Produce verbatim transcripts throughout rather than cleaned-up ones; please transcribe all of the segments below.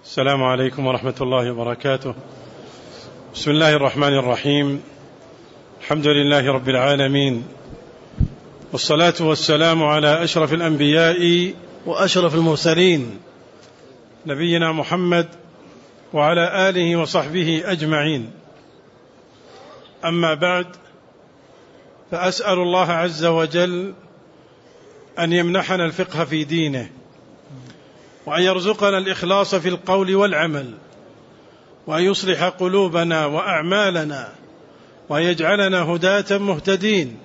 السلام عليكم ورحمة الله وبركاته. بسم الله الرحمن الرحيم. الحمد لله رب العالمين، والصلاة والسلام على أشرف الأنبياء وأشرف المرسلين نبينا محمد وعلى آله وصحبه أجمعين. أما بعد، فأسأل الله عز وجل أن يمنحنا الفقه في دينه، وأن يرزقنا الإخلاص في القول والعمل، وأن يصلح قلوبنا وأعمالنا، وأن يجعلنا هداة مهتدين،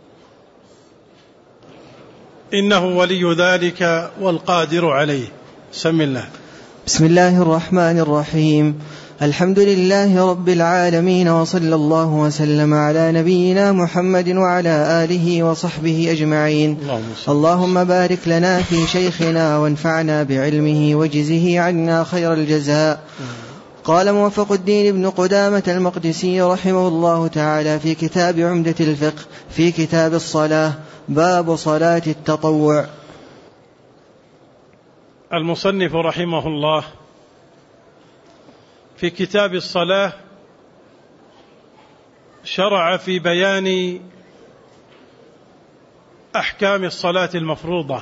إنه ولي ذلك والقادر عليه. سم الله. بسم الله الرحمن الرحيم. الحمد لله رب العالمين، وصلى الله وسلم على نبينا محمد وعلى آله وصحبه أجمعين. اللهم, اللهم بارك لنا في شيخنا وانفعنا بعلمه وجزه عنا خير الجزاء. قال موفق الدين ابن قدامة المقدسي رحمه الله تعالى في كتاب عمدة الفقه في كتاب الصلاة، باب صلاة التطوع. المصنف رحمه الله في كتاب الصلاة شرع في بيان أحكام الصلاة المفروضة،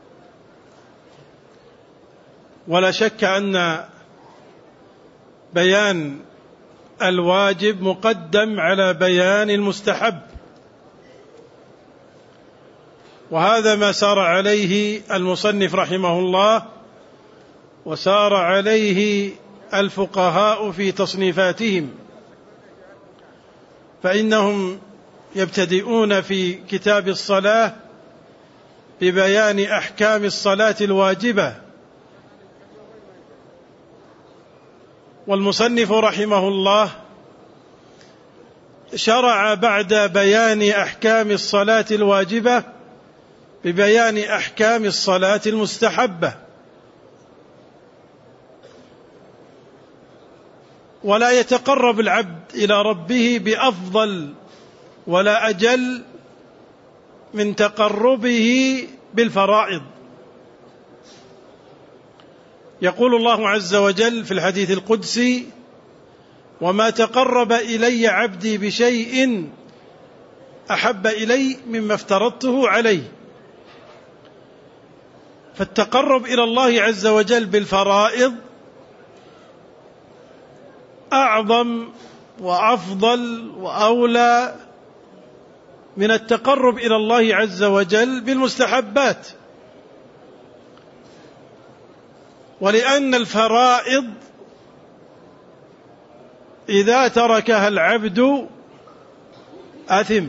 ولا شك أن بيان الواجب مقدم على بيان المستحب، وهذا ما سار عليه المصنف رحمه الله وسار عليه الفقهاء في تصنيفاتهم، فإنهم يبتدئون في كتاب الصلاة ببيان أحكام الصلاة الواجبة، والمصنف رحمه الله شرع بعد بيان أحكام الصلاة الواجبة ببيان أحكام الصلاة المستحبة. ولا يتقرب العبد إلى ربه بأفضل ولا أجل من تقربه بالفرائض. يقول الله عز وجل في الحديث القدسي: وما تقرب إلي عبدي بشيء أحب إلي مما افترضته عليه. فالتقرب إلى الله عز وجل بالفرائض أعظم وأفضل وأولى من التقرب إلى الله عز وجل بالمستحبات، ولأن الفرائض إذا تركها العبد أثم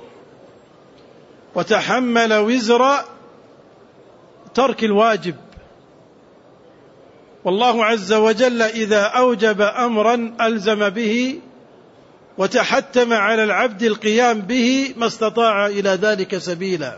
وتحمل وزر ترك الواجب. والله عز وجل إذا أوجب أمرا ألزم به وتحتم على العبد القيام به ما استطاع إلى ذلك سبيلا.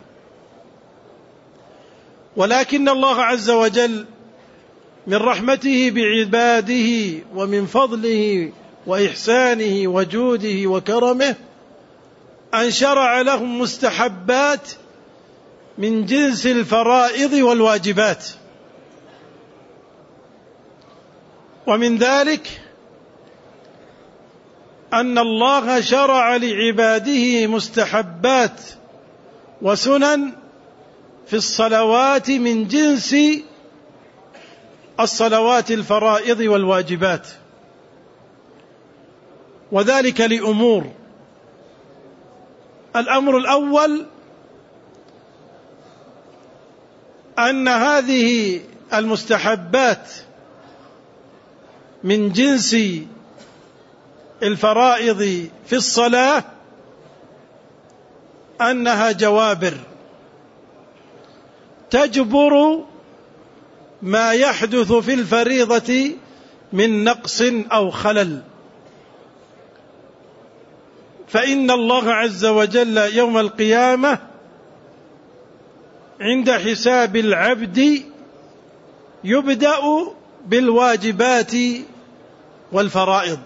ولكن الله عز وجل من رحمته بعباده ومن فضله وإحسانه وجوده وكرمه أن شرع لهم مستحبات من جنس الفرائض والواجبات. ومن ذلك أن الله شرع لعباده مستحبات وسنن في الصلوات من جنس الصلوات الفرائض والواجبات، وذلك لأمور. الأمر الأول أن هذه المستحبات من جنس الفرائض في الصلاة أنها جوابر تجبر ما يحدث في الفريضة من نقص أو خلل. فإن الله عز وجل يوم القيامة عند حساب العبد يبدأ بالواجبات والفرائض،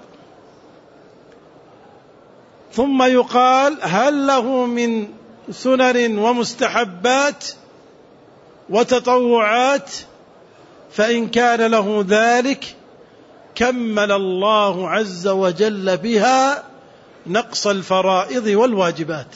ثم يقال هل له من سنن ومستحبات وتطوعات، فإن كان له ذلك كمل الله عز وجل بها نقص الفرائض والواجبات،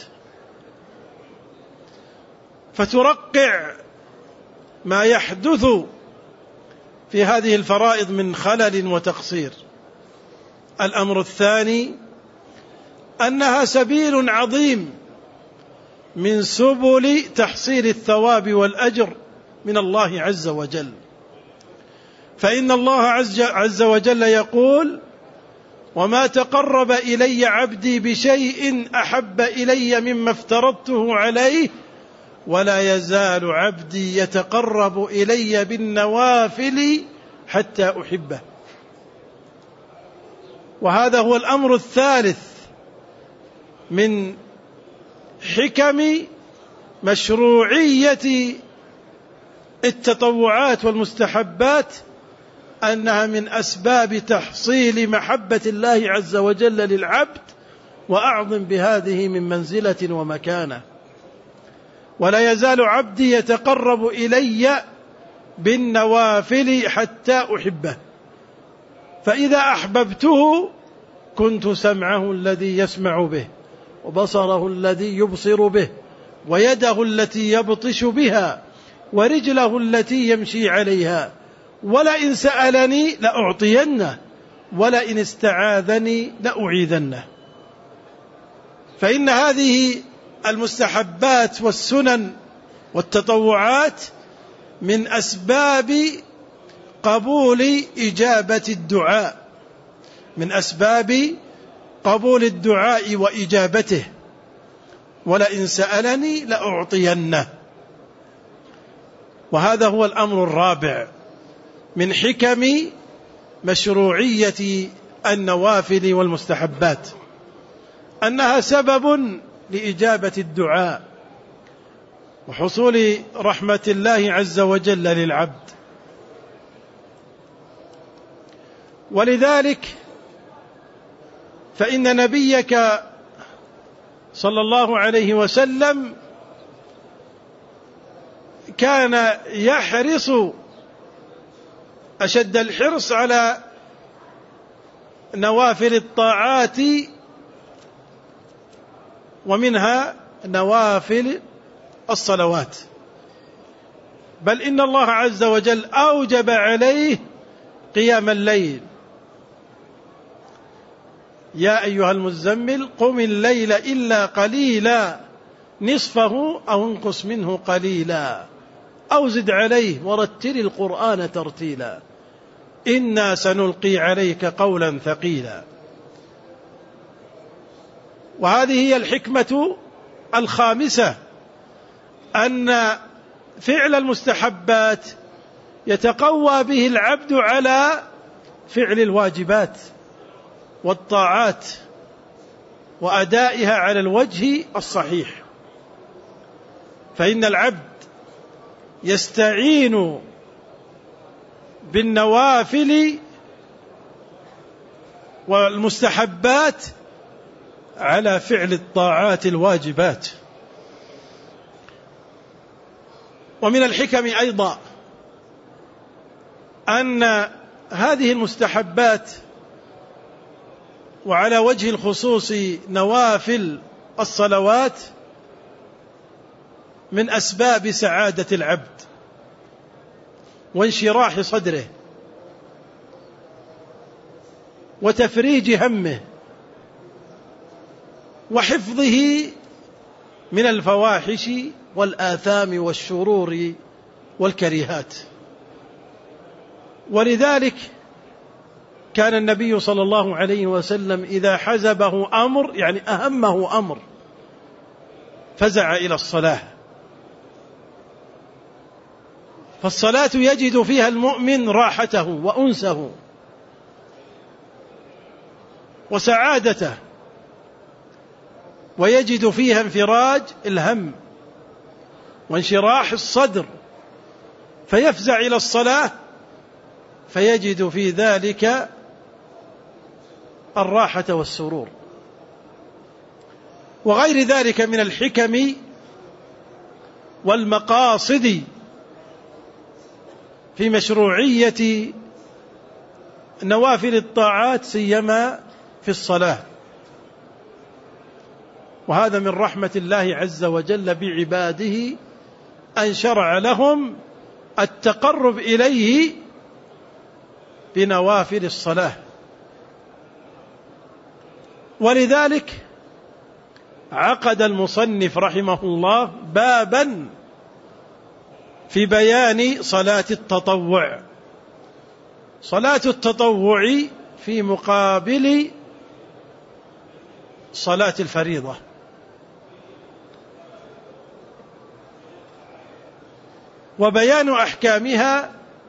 فترقع ما يحدث في هذه الفرائض من خلل وتقصير. الأمر الثاني أنها سبيل عظيم من سبل تحصيل الثواب والأجر من الله عز وجل، فإن الله عز وجل يقول: وما تقرب إلي عبدي بشيء أحب إلي مما افترضته عليه ولا يزال عبدي يتقرب إلي بالنوافل حتى أحبه. وهذا هو الأمر الثالث من حكم مشروعية التطوعات والمستحبات، أنها من أسباب تحصيل محبة الله عز وجل للعبد، وأعظم بهذه من منزلة ومكانة. ولا يزال عبدي يتقرب إلي بالنوافل حتى أحبه، فإذا أحببته كنت سمعه الذي يسمع به، وبصره الذي يبصر به، ويده التي يبطش بها، ورجله التي يمشي عليها، ولئن سألني لأعطينه، ولئن استعاذني لأعيذنه. فإن هذه المستحبات والسنن والتطوعات من أسباب قبول إجابة الدعاء، من أسباب قبول الدعاء وإجابته. ولئن سألني لأعطينه. وهذا هو الأمر الرابع من حكم مشروعية النوافل والمستحبات، أنها سبب لإجابة الدعاء وحصول رحمة الله عز وجل للعبد. ولذلك فإن نبيك صلى الله عليه وسلم كان يحرص أشد الحرص على نوافل الطاعات، ومنها نوافل الصلوات، بل إن الله عز وجل أوجب عليه قيام الليل: يا أيها المزمل قم الليل إلا قليلا نصفه أو انقص منه قليلا أو زد عليه ورتل القرآن ترتيلا إنا سنلقي عليك قولا ثقيلا. وهذه هي الحكمة الخامسة، أن فعل المستحبات يتقوى به العبد على فعل الواجبات والطاعات وأدائها على الوجه الصحيح، فإن العبد يستعين بالنوافل والمستحبات على فعل الطاعات الواجبات. ومن الحكم أيضا أن هذه المستحبات، وعلى وجه الخصوص نوافل الصلوات، من أسباب سعادة العبد وانشراح صدره وتفريج همه وحفظه من الفواحش والآثام والشرور والكريهات. ولذلك كان النبي صلى الله عليه وسلم إذا حزبه أمر، يعني أهمه أمر، فزع إلى الصلاة. فالصلاة يجد فيها المؤمن راحته وأنسه وسعادته، ويجد فيها انفراج الهم وانشراح الصدر، فيفزع إلى الصلاة فيجد في ذلك الراحة والسرور. وغير ذلك من الحكم والمقاصد في مشروعية نوافل الطاعات سيما في الصلاة، وهذا من رحمة الله عز وجل بعباده أن شرع لهم التقرب إليه بنوافل الصلاة. ولذلك عقد المصنف رحمه الله بابا في بيان صلاة التطوع، صلاة التطوع في مقابل صلاة الفريضة. وبيان أحكامها،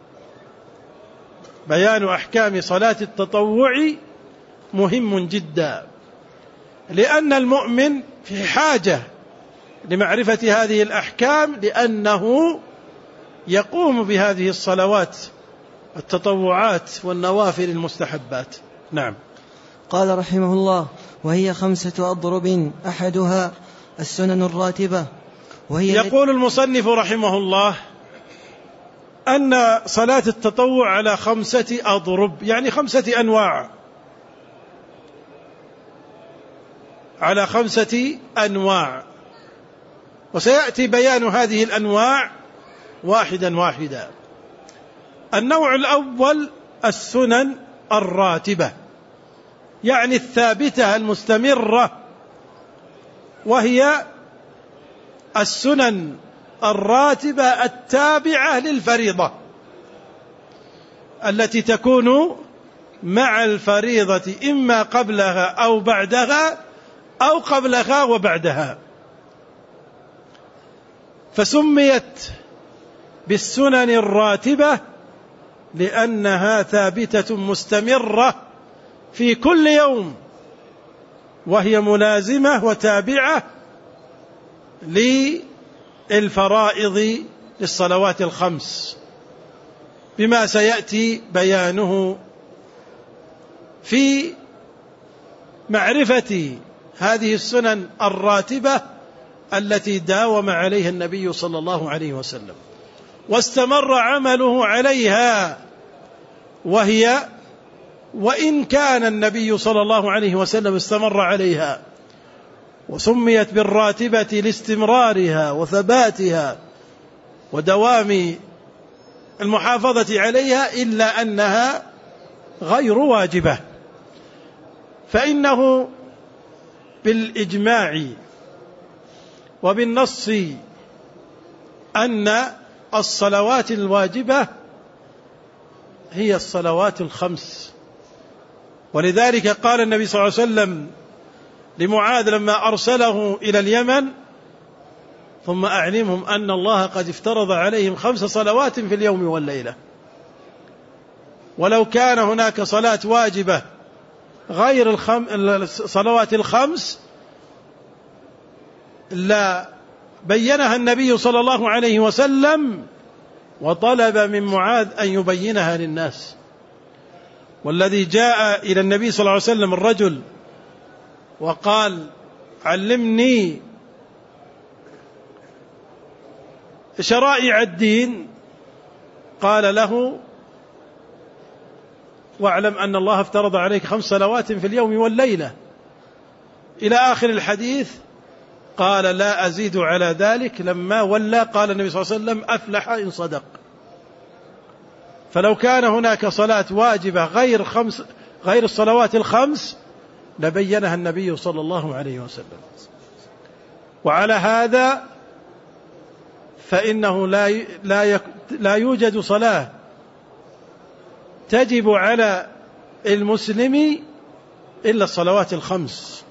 بيان أحكام صلاة التطوع مهم جدا، لأن المؤمن في حاجة لمعرفة هذه الأحكام، لأنه يقوم بهذه الصلوات التطوعات والنوافل المستحبات. نعم. قال رحمه الله: وهي خمسة أضرب، أحدها السنن الراتبة، وهي يقول المصنف رحمه الله أن صلاة التطوع على خمسة أضرب، يعني خمسة أنواع، على خمسة أنواع، وسيأتي بيان هذه الأنواع واحدا واحدا. النوع الأول السنن الراتبة، يعني الثابتة المستمرة، وهي السنن الراتبة التابعة للفريضة التي تكون مع الفريضة إما قبلها أو بعدها أو قبلها وبعدها، فسميت بالسنن الراتبة لأنها ثابتة مستمرة في كل يوم، وهي ملازمة وتابعة للفرائض للصلوات الخمس، بما سيأتي بيانه في معرفة هذه السنن الراتبة التي داوم عليها النبي صلى الله عليه وسلم واستمر عمله عليها. وهي وإن كان النبي صلى الله عليه وسلم استمر عليها وسميت بالراتبة لاستمرارها وثباتها ودوام المحافظة عليها، إلا أنها غير واجبة، فإنه بالإجماع وبالنص أن الصلوات الواجبة هي الصلوات الخمس. ولذلك قال النبي صلى الله عليه وسلم لمعاذ لما أرسله إلى اليمن: ثم أعلمهم أن الله قد افترض عليهم خمس صلوات في اليوم والليلة. ولو كان هناك صلاة واجبة غير الخم... الصلوات الخمس لا بينها النبي صلى الله عليه وسلم، وطلب من معاذ أن يبينها للناس. والذي جاء إلى النبي صلى الله عليه وسلم الرجل وقال: علمني شرائع الدين، قال له: واعلم أن الله افترض عليك خمس صلوات في اليوم والليلة، إلى آخر الحديث. قال: لا أزيد على ذلك. لما ولى قال النبي صلى الله عليه وسلم: أفلح إن صدق. فلو كان هناك صلاة واجبة غير خمس غير الصلوات الخمس لبينها النبي صلى الله عليه وسلم. وعلى هذا فإنه لا لا لا يوجد صلاة تجب على المسلم إلا الصلوات الخمس،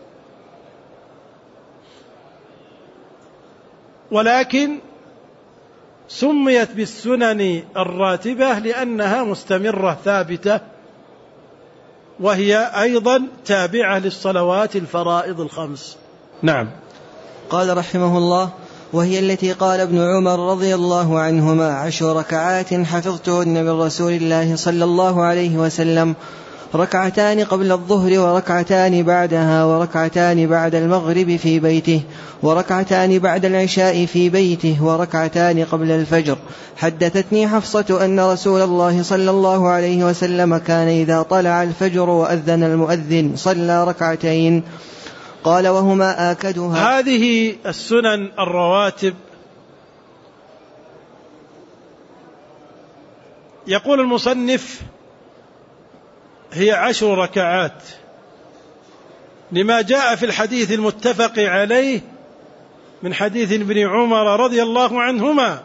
ولكن سميت بالسنن الراتبة لأنها مستمرة ثابتة، وهي أيضا تابعة للصلوات الفرائض الخمس. نعم. قال رحمه الله: وهي التي قال ابن عمر رضي الله عنهما: عشر ركعات حفظتهن من رسول الله صلى الله عليه وسلم، ركعتان قبل الظهر وركعتان بعدها وركعتان بعد المغرب في بيته وركعتان بعد العشاء في بيته وركعتان قبل الفجر. حدثتني حفصة أن رسول الله صلى الله عليه وسلم كان إذا طلع الفجر وأذن المؤذن صلى ركعتين. قال وهما آكدها. هذه السنن الرواتب يقول المصنف هي عشر ركعات لما جاء في الحديث المتفق عليه من حديث ابن عمر رضي الله عنهما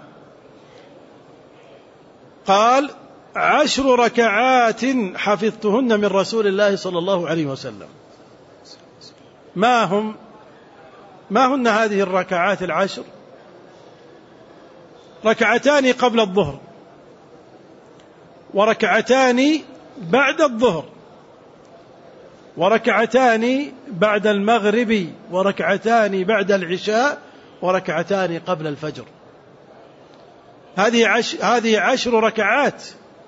قال عشر ركعات حفظتهن من رسول الله صلى الله عليه وسلم. ما هم ما هن هذه الركعات العشر؟ ركعتان قبل الظهر وركعتان بعد الظهر وركعتان بعد المغرب وركعتان بعد العشاء وركعتان قبل الفجر. هذه عش هذه عشر ركعات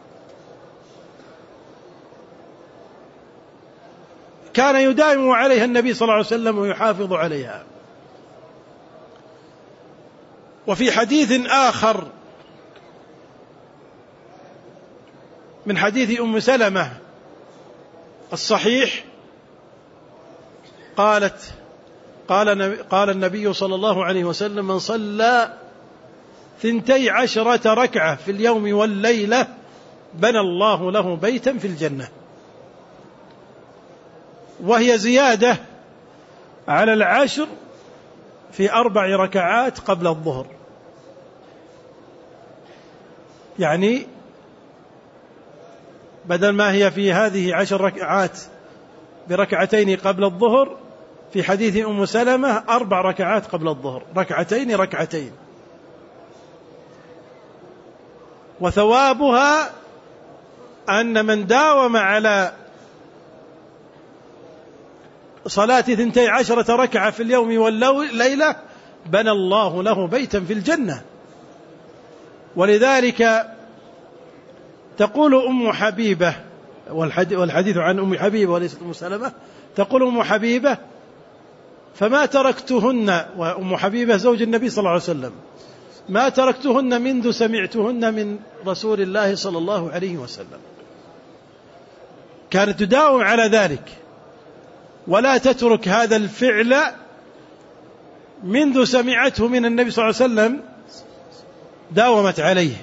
كان يداوم عليها النبي صلى الله عليه وسلم ويحافظ عليها. وفي حديث آخر من حديث أم سلمة الصحيح قالت قال, قال النبي صلى الله عليه وسلم من صلى ثنتي عشرة ركعة في اليوم والليلة بنى الله له بيتا في الجنة. وهي زيادة على العشر في أربع ركعات قبل الظهر، يعني بدل ما هي في هذه عشر ركعات بركعتين قبل الظهر في حديث أم سلمة أربع ركعات قبل الظهر، ركعتين ركعتين. وثوابها أن من داوم على صلاة ثنتي عشرة ركعة في اليوم والليلة بنى الله له بيتا في الجنة. ولذلك تقول أم حبيبة، والحديث عن أم حبيبة وليست أم سلمة، تقول أم حبيبة فما تركتهن، وأم حبيبة زوج النبي صلى الله عليه وسلم، ما تركتهن منذ سمعتهن من رسول الله صلى الله عليه وسلم. كانت تداوم على ذلك ولا تترك هذا الفعل منذ سمعته من النبي صلى الله عليه وسلم، داومت عليه.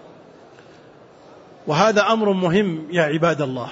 وهذا أمر مهم يا عباد الله،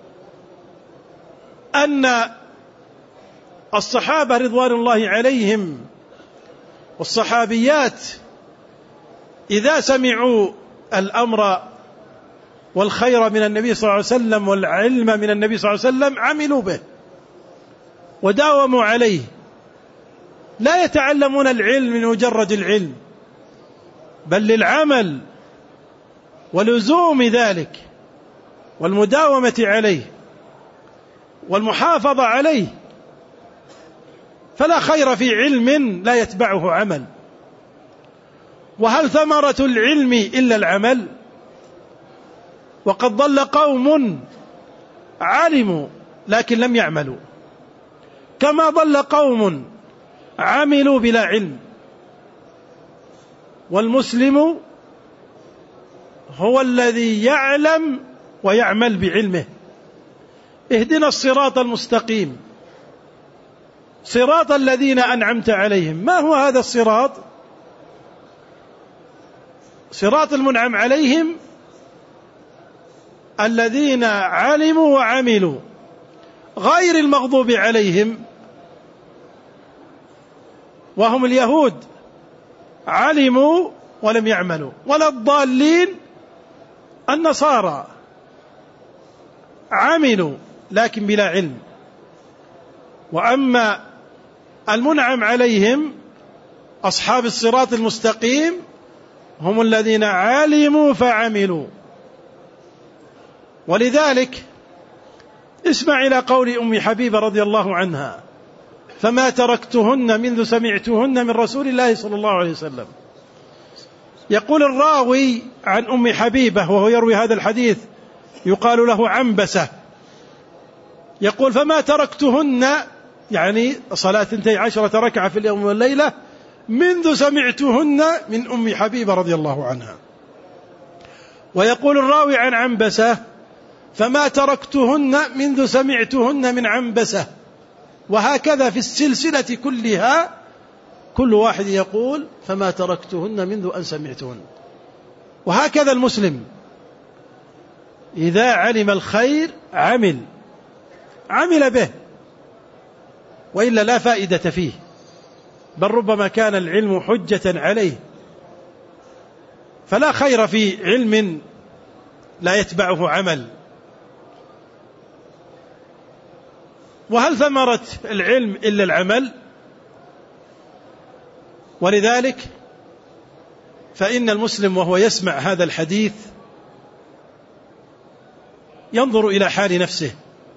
أن الصحابة رضوان الله عليهم والصحابيات إذا سمعوا الأمر والخير من النبي صلى الله عليه وسلم والعلم من النبي صلى الله عليه وسلم عملوا به وداوموا عليه. لا يتعلمون العلم من مجرد العلم، بل للعمل ولزوم ذلك والمداومة عليه والمحافظة عليه. فلا خير في علم لا يتبعه عمل. وهل ثمرة العلم إلا العمل؟ وقد ضل قوم علموا لكن لم يعملوا، كما ضل قوم عملوا بلا علم. والمسلم هو الذي يعلم ويعمل بعلمه. اهدنا الصراط المستقيم صراط الذين أنعمت عليهم. ما هو هذا الصراط؟ صراط المنعم عليهم الذين علموا وعملوا، غير المغضوب عليهم وهم اليهود علموا ولم يعملوا، ولا الضالين النصارى عملوا لكن بلا علم. وأما المنعم عليهم أصحاب الصراط المستقيم هم الذين علموا فعملوا. ولذلك اسمع إلى قول أم حبيبة رضي الله عنها فما تركتهن منذ سمعتهن من رسول الله صلى الله عليه وسلم. يقول الراوي عن أم حبيبة وهو يروي هذا الحديث يقال له عنبسة يقول فما تركتهن، يعني صلاة اثنتي عشرة ركعة في اليوم والليلة، منذ سمعتهن من أم حبيبة رضي الله عنها. ويقول الراوي عن عنبسة فما تركتهن منذ سمعتهن من عنبسة. وهكذا في السلسلة كلها كل واحد يقول فما تركتهن منذ أن سمعتهن. وهكذا المسلم إذا علم الخير عمل عمل به، وإلا لا فائدة فيه، بل ربما كان العلم حجة عليه. فلا خير في علم لا يتبعه عمل. وهل ثمرة العلم إلا العمل؟ ولذلك فإن المسلم وهو يسمع هذا الحديث ينظر إلى حال نفسه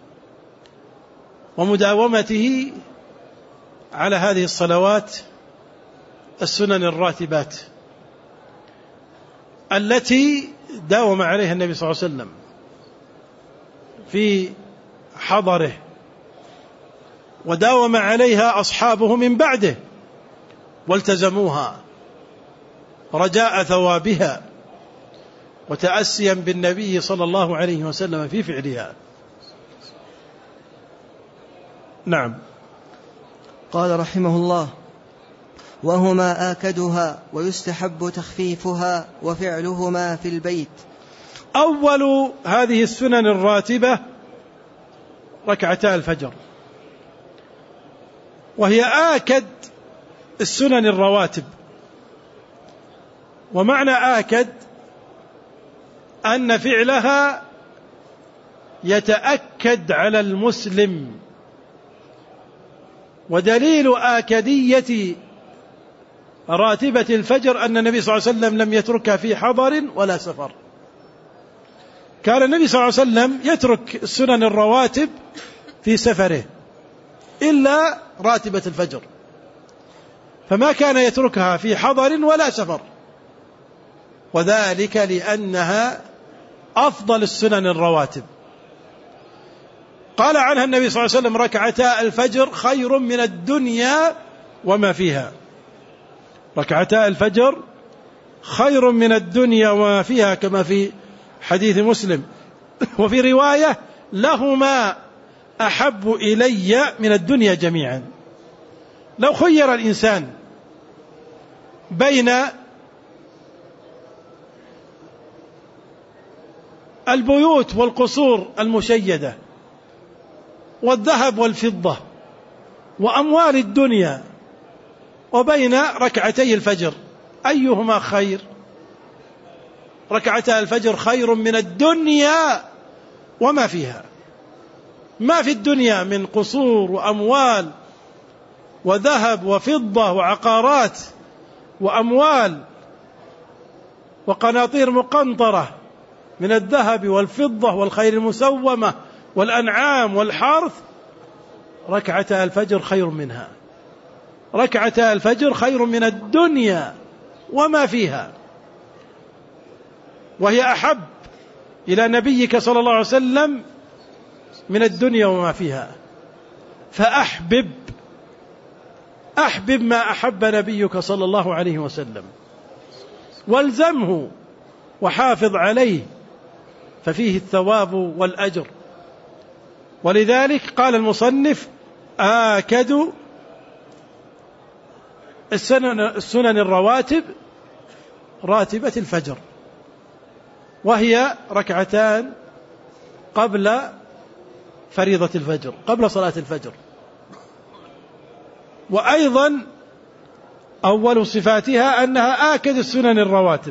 ومداومته على هذه الصلوات السنن الراتبات التي داوم عليها النبي صلى الله عليه وسلم في حضره، وداوم عليها أصحابه من بعده والتزموها رجاء ثوابها وتأسيا بالنبي صلى الله عليه وسلم في فعلها. نعم. قال رحمه الله: وهما آكدها ويستحب تخفيفها وفعلهما في البيت. أول هذه السنن الراتبة ركعتا الفجر، وهي آكد السنن الرواتب. ومعنى آكد أن فعلها يتأكد على المسلم. ودليل آكدية راتبة الفجر أن النبي صلى الله عليه وسلم لم يتركها في حضر ولا سفر. كان النبي صلى الله عليه وسلم يترك السنن الرواتب في سفره إلا راتبة الفجر، فما كان يتركها في حضر ولا سفر، وذلك لأنها أفضل السنن الرواتب. قال عنها النبي صلى الله عليه وسلم: ركعتا الفجر خير من الدنيا وما فيها. ركعتا الفجر خير من الدنيا وما فيها، كما في حديث مسلم. وفي رواية: لهما أحب إلي من الدنيا جميعا. لو خير الإنسان بين البيوت والقصور المشيدة والذهب والفضة وأموال الدنيا وبين ركعتي الفجر، أيهما خير؟ ركعتا الفجر خير من الدنيا وما فيها. ما في الدنيا من قصور وأموال وذهب وفضة وعقارات وأموال وقناطير مقنطرة من الذهب والفضة والخيل المسومة والأنعام والحرث، ركعتا الفجر خير منها. ركعتا الفجر خير من الدنيا وما فيها، وهي أحب إلى نبيك صلى الله عليه وسلم من الدنيا وما فيها. فأحبب أحبب ما أحب نبيك صلى الله عليه وسلم، والزمه وحافظ عليه، ففيه الثواب والأجر. ولذلك قال المصنف: آكد السنن, السنن الرواتب راتبة الفجر، وهي ركعتان قبل فريضة الفجر، قبل صلاة الفجر. وأيضا أول صفاتها أنها آكد السنن الرواتب،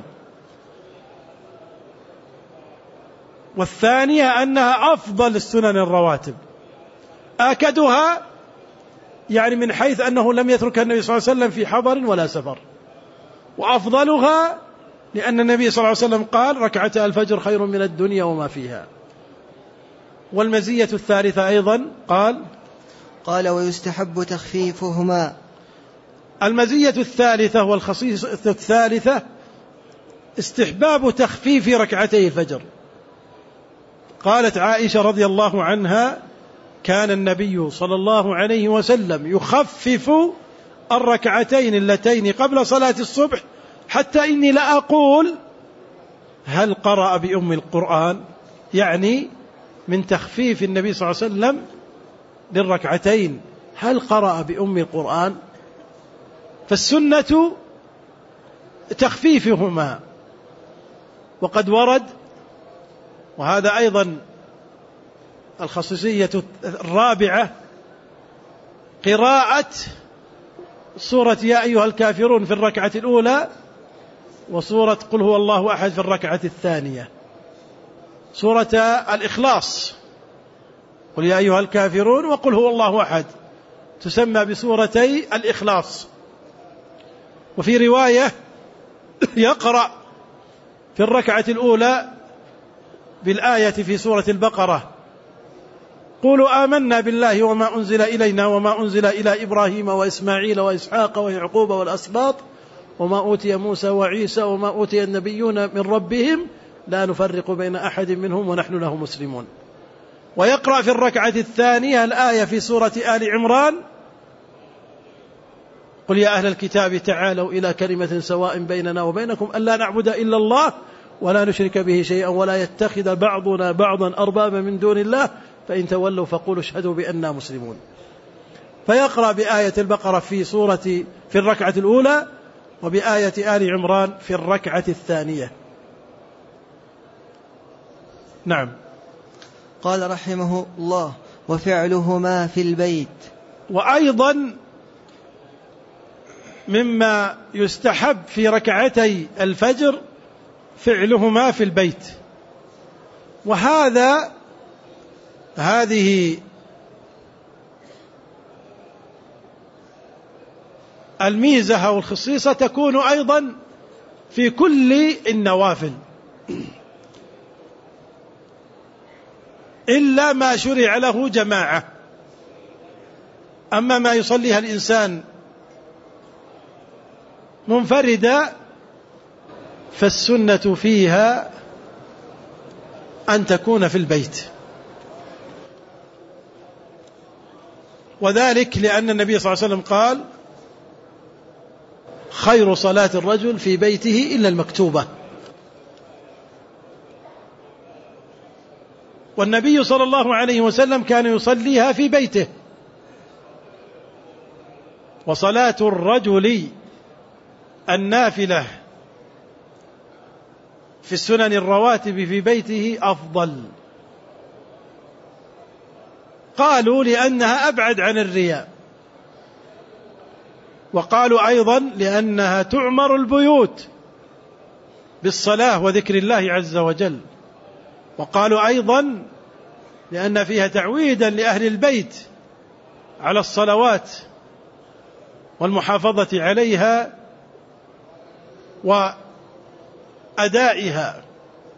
والثانية أنها أفضل السنن الرواتب. آكدها يعني من حيث أنه لم يتركها النبي صلى الله عليه وسلم في حضر ولا سفر، وأفضلها لأن النبي صلى الله عليه وسلم قال: ركعتا الفجر خير من الدنيا وما فيها. والمزية الثالثة أيضا قال قال ويستحب تخفيفهما. المزية الثالثة والخصيصة الثالثة استحباب تخفيف ركعتي الفجر. قالت عائشة رضي الله عنها: كان النبي صلى الله عليه وسلم يخفف الركعتين اللتين قبل صلاة الصبح، حتى إني لأقول هل قرأ بأم القرآن؟ يعني من تخفيف النبي صلى الله عليه وسلم للركعتين، هل قرأ بأم القرآن؟ فالسنة تخفيفهما. وقد ورد، وهذا أيضا الخصوصية الرابعة، قراءة سورة يا أيها الكافرون في الركعة الأولى، وسورة قل هو الله أحد في الركعة الثانية. سورة الإخلاص قل يا أيها الكافرون وقل هو الله أحد تسمى بسورتي الإخلاص. وفي رواية يقرأ في الركعة الأولى بالآية في سورة البقرة قولوا آمنا بالله وما أنزل إلينا وما أنزل إلى إبراهيم وإسماعيل وإسحاق ويعقوب والأسباط وما أوتي موسى وعيسى وما أوتي النبيون من ربهم لا نفرق بين أحد منهم ونحن له مسلمون. ويقرأ في الركعة الثانية الآية في سورة آل عمران قل يا أهل الكتاب تعالوا إلى كلمة سواء بيننا وبينكم ألا نعبد إلا الله ولا نشرك به شيئا ولا يتخذ بعضنا بعضا أربابا من دون الله فإن تولوا فقولوا اشهدوا بأننا مسلمون. فيقرأ بآية البقرة في سورة في الركعة الأولى وبآية آل عمران في الركعة الثانية. نعم. قال رحمه الله وفعلهما في البيت. وأيضا مما يستحب في ركعتي الفجر فعلهما في البيت، وهذا هذه الميزة أو الخصيصة تكون أيضا في كل النوافل إلا ما شرع له جماعة. أما ما يصليها الإنسان منفردا فالسنة فيها أن تكون في البيت، وذلك لأن النبي صلى الله عليه وسلم قال خير صلاة الرجل في بيته إلا المكتوبة. والنبي صلى الله عليه وسلم كان يصليها في بيته. وصلاة الرجل النافلة في السنن الرواتب في بيته أفضل. قالوا لأنها أبعد عن الرياء، وقالوا أيضا لأنها تعمر البيوت بالصلاة وذكر الله عز وجل، وقالوا أيضا لأن فيها تعويدا لأهل البيت على الصلوات والمحافظة عليها وأدائها.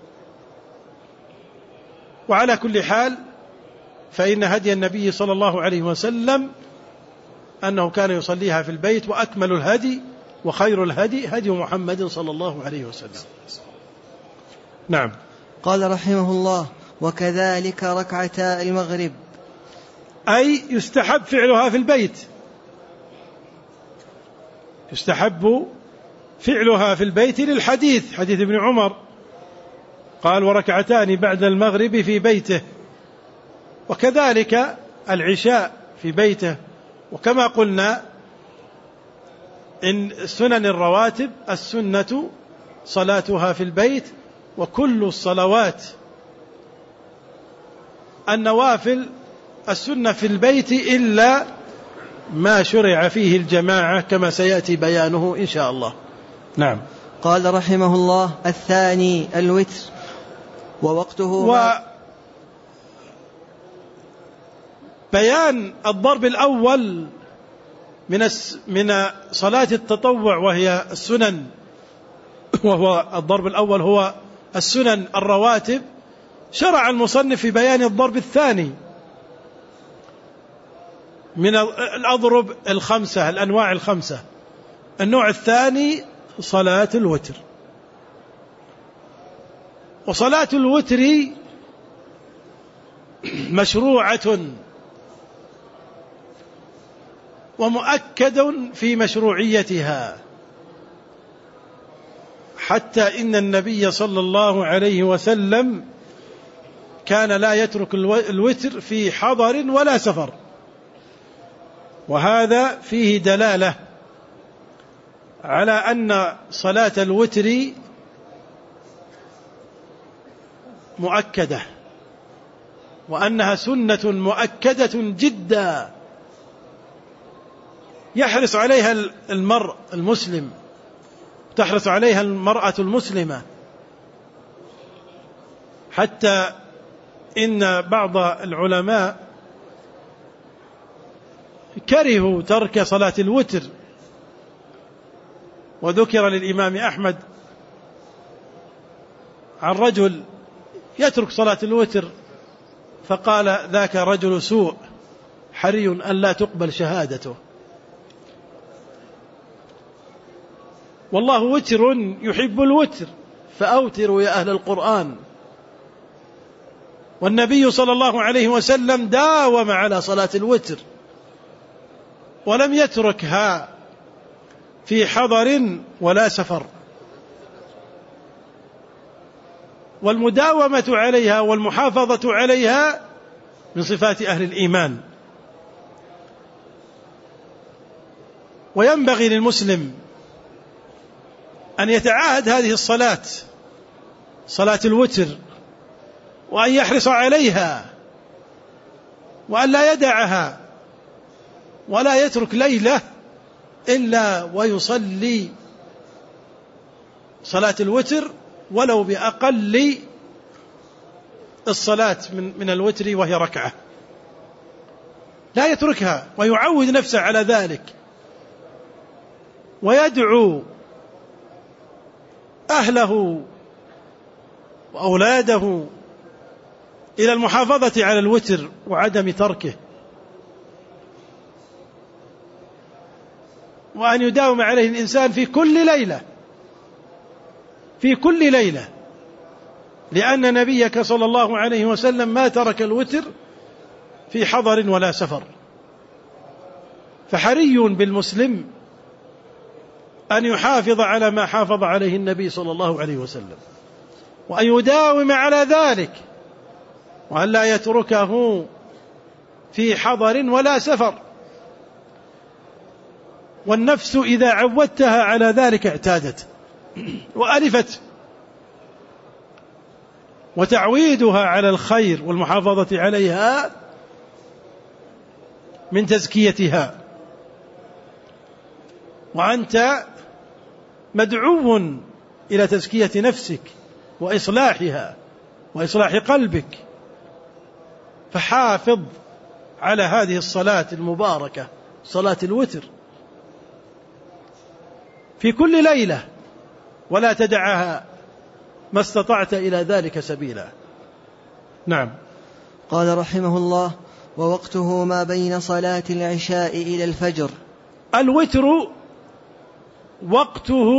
وعلى كل حال فإن هدي النبي صلى الله عليه وسلم أنه كان يصليها في البيت، وأكمل الهدي وخير الهدي هدي محمد صلى الله عليه وسلم. نعم. قال رحمه الله وكذلك ركعتا المغرب، أي يستحب فعلها في البيت، يستحب فعلها في البيت للحديث حديث ابن عمر قال وركعتان بعد المغرب في بيته، وكذلك العشاء في بيته. وكما قلنا إن سنن الرواتب السنة صلاتها في البيت، وكل الصلوات النوافل السنة في البيت إلا ما شرع فيه الجماعة كما سيأتي بيانه إن شاء الله. نعم. قال رحمه الله الثاني الوتر ووقته وبيان الضرب الأول من من صلاة التطوع وهي السنن، وهو الضرب الأول هو السنن الرواتب. شرع المصنف في بيان الضرب الثاني من الأضرب الخمسة الأنواع الخمسة. النوع الثاني صلاة الوتر. وصلاة الوتر مشروعة ومؤكد في مشروعيتها، حتى إن النبي صلى الله عليه وسلم كان لا يترك الوتر في حضر ولا سفر، وهذا فيه دلالة على أن صلاة الوتر مؤكدة، وأنها سنة مؤكدة جدا يحرص عليها المرء المسلم، تحرص عليها المرأة المسلمة، حتى إن بعض العلماء كرهوا ترك صلاة الوتر. وذكر للإمام أحمد عن رجل يترك صلاة الوتر فقال ذاك رجل سوء حري أن لا تقبل شهادته. والله وتر يحب الوتر فأوتروا يا أهل القرآن. والنبي صلى الله عليه وسلم داوم على صلاة الوتر ولم يتركها في حضر ولا سفر، والمداومة عليها والمحافظة عليها من صفات أهل الإيمان. وينبغي للمسلم أن يتعاهد هذه الصلاة، صلاة الوتر، وأن يحرص عليها وأن لا يدعها ولا يترك ليلة إلا ويصلي صلاة الوتر ولو بأقل الصلاة من من الوتر وهي ركعة، لا يتركها، ويعود نفسه على ذلك، ويدعو أهله وأولاده إلى المحافظة على الوتر وعدم تركه، وأن يداوم عليه الإنسان في كل ليلة في كل ليلة، لأن نبيك صلى الله عليه وسلم ما ترك الوتر في حضر ولا سفر. فحري بالمسلم أن يحافظ على ما حافظ عليه النبي صلى الله عليه وسلم، وأن يداوم على ذلك، وأن لا يتركه في حضر ولا سفر. والنفس إذا عودتها على ذلك اعتادت وألفت، وتعويدها على الخير والمحافظة عليها من تزكيتها. وأنت مدعو إلى تزكية نفسك وإصلاحها وإصلاح قلبك، فحافظ على هذه الصلاة المباركة، صلاة الوتر، في كل ليلة، ولا تدعها ما استطعت إلى ذلك سبيلا. نعم. قال رحمه الله: ووقته ما بين صلاة العشاء إلى الفجر. الوتر وقته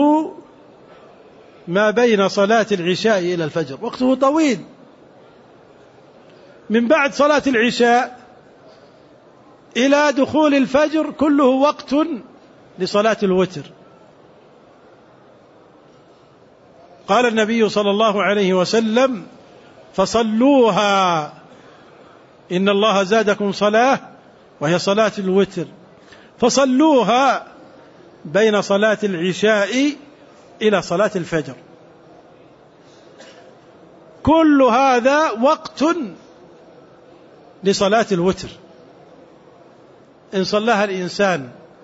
ما بين صلاة العشاء إلى الفجر، وقته طويل. من بعد صلاة العشاء إلى دخول الفجر كله وقت لصلاة الوتر. قال النبي صلى الله عليه وسلم: فصلوها إن الله زادكم صلاة، وهي صلاة الوتر، فصلوها بين صلاة العشاء إلى صلاة الفجر. كل هذا وقت لصلاة الوتر. إن صلاها الإنسان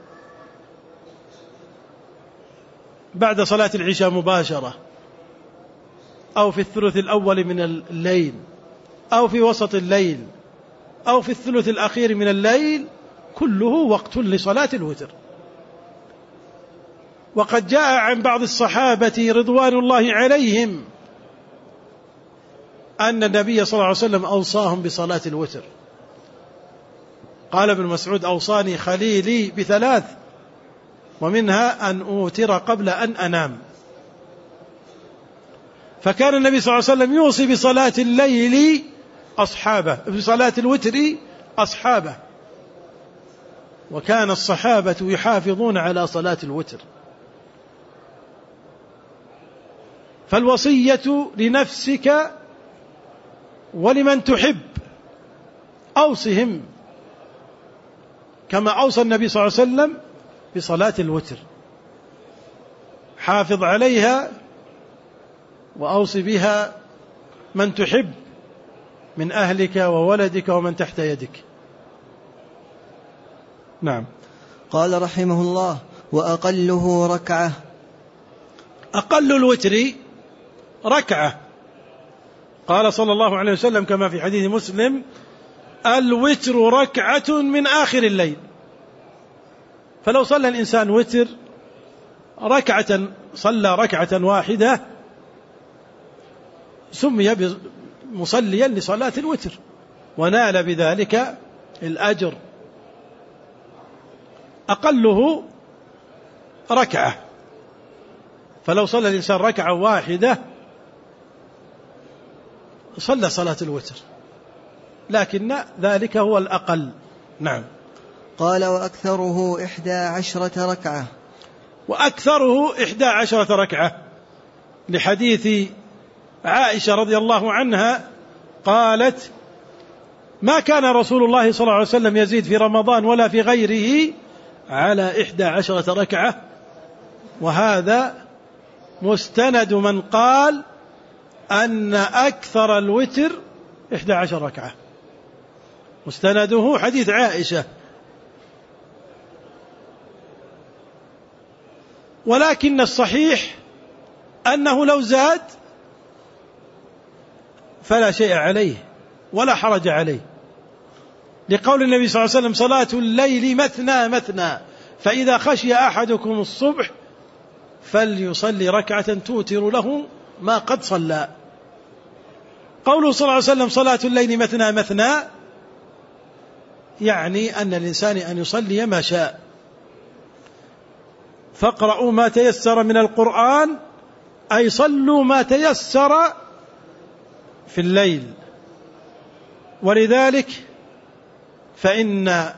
بعد صلاة العشاء مباشرة، أو في الثلث الأول من الليل، أو في وسط الليل، أو في الثلث الأخير من الليل، كله وقت لصلاة الوتر. وقد جاء عن بعض الصحابة رضوان الله عليهم أن النبي صلى الله عليه وسلم أوصاهم بصلاة الوتر. قال ابن مسعود: أوصاني خليلي بثلاث، ومنها أن أوتر قبل أن أنام. فكان النبي صلى الله عليه وسلم يوصي بصلاة الليل أصحابه، بصلاة الوتر أصحابه، وكان الصحابة يحافظون على صلاة الوتر. فالوصية لنفسك ولمن تحب، أوصهم كما أوصى النبي صلى الله عليه وسلم بصلاة الوتر، حافظ عليها وأوصي بها من تحب من أهلك وولدك ومن تحت يدك. نعم. قال رحمه الله: وأقله ركعة. أقل الوتر ركعة. قال صلى الله عليه وسلم كما في حديث مسلم: الوتر ركعة من آخر الليل. فلو صلى الإنسان وتر ركعة، صلى ركعة واحدة، سمي مصليا لصلاة الوتر ونال بذلك الأجر. أقله ركعة، فلو صلى الإنسان ركعة واحدة صلى صلاة الوتر، لكن ذلك هو الأقل. نعم. قال: وأكثره إحدى عشرة ركعة. وأكثره إحدى عشرة ركعة، لحديث عائشة رضي الله عنها قالت: ما كان رسول الله صلى الله عليه وسلم يزيد في رمضان ولا في غيره على إحدى عشرة ركعة. وهذا مستند من قال أن أكثر الوتر إحدى عشر ركعة، مستنده حديث عائشة. ولكن الصحيح أنه لو زاد فلا شيء عليه ولا حرج عليه، لقول النبي صلى الله عليه وسلم: صلاة الليل مثنى مثنى، فإذا خشي أحدكم الصبح فليصلي ركعة توتر له ما قد صلى. قوله صلى الله عليه وسلم: صلاة الليل مثنى مثنى، يعني أن الإنسان أن يصلي ما شاء. فاقرأوا ما تيسر من القرآن، أي صلوا ما تيسر في الليل. ولذلك فإن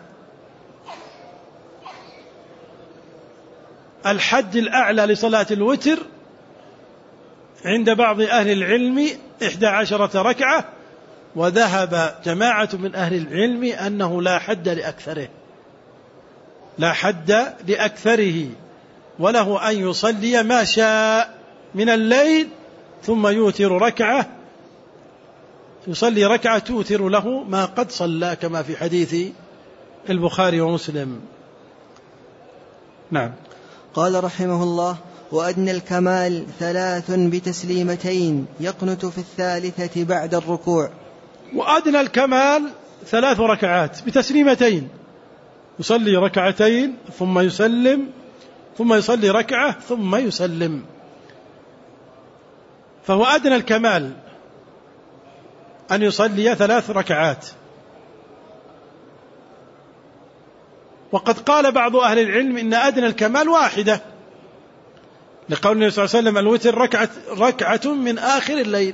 الحد الأعلى لصلاة الوتر عند بعض أهل العلم إحدى عشرة ركعة، وذهب جماعة من أهل العلم أنه لا حد لأكثره، لا حد لأكثره، وله أن يصلي ما شاء من الليل ثم يوتر ركعة، يصلي ركعة توتر له ما قد صلى، كما في حديث البخاري ومسلم. نعم. قال رحمه الله: وأدنى الكمال ثلاث بتسليمتين يقنت في الثالثة بعد الركوع. وأدنى الكمال ثلاث ركعات بتسليمتين، يصلي ركعتين ثم يسلم، ثم يصلي ركعة ثم يسلم، فهو أدنى الكمال أن يصلي ثلاث ركعات. وقد قال بعض أهل العلم إن أدنى الكمال واحدة، لقول النبي صلى الله عليه وسلم: الوتر ركعة, ركعة من آخر الليل.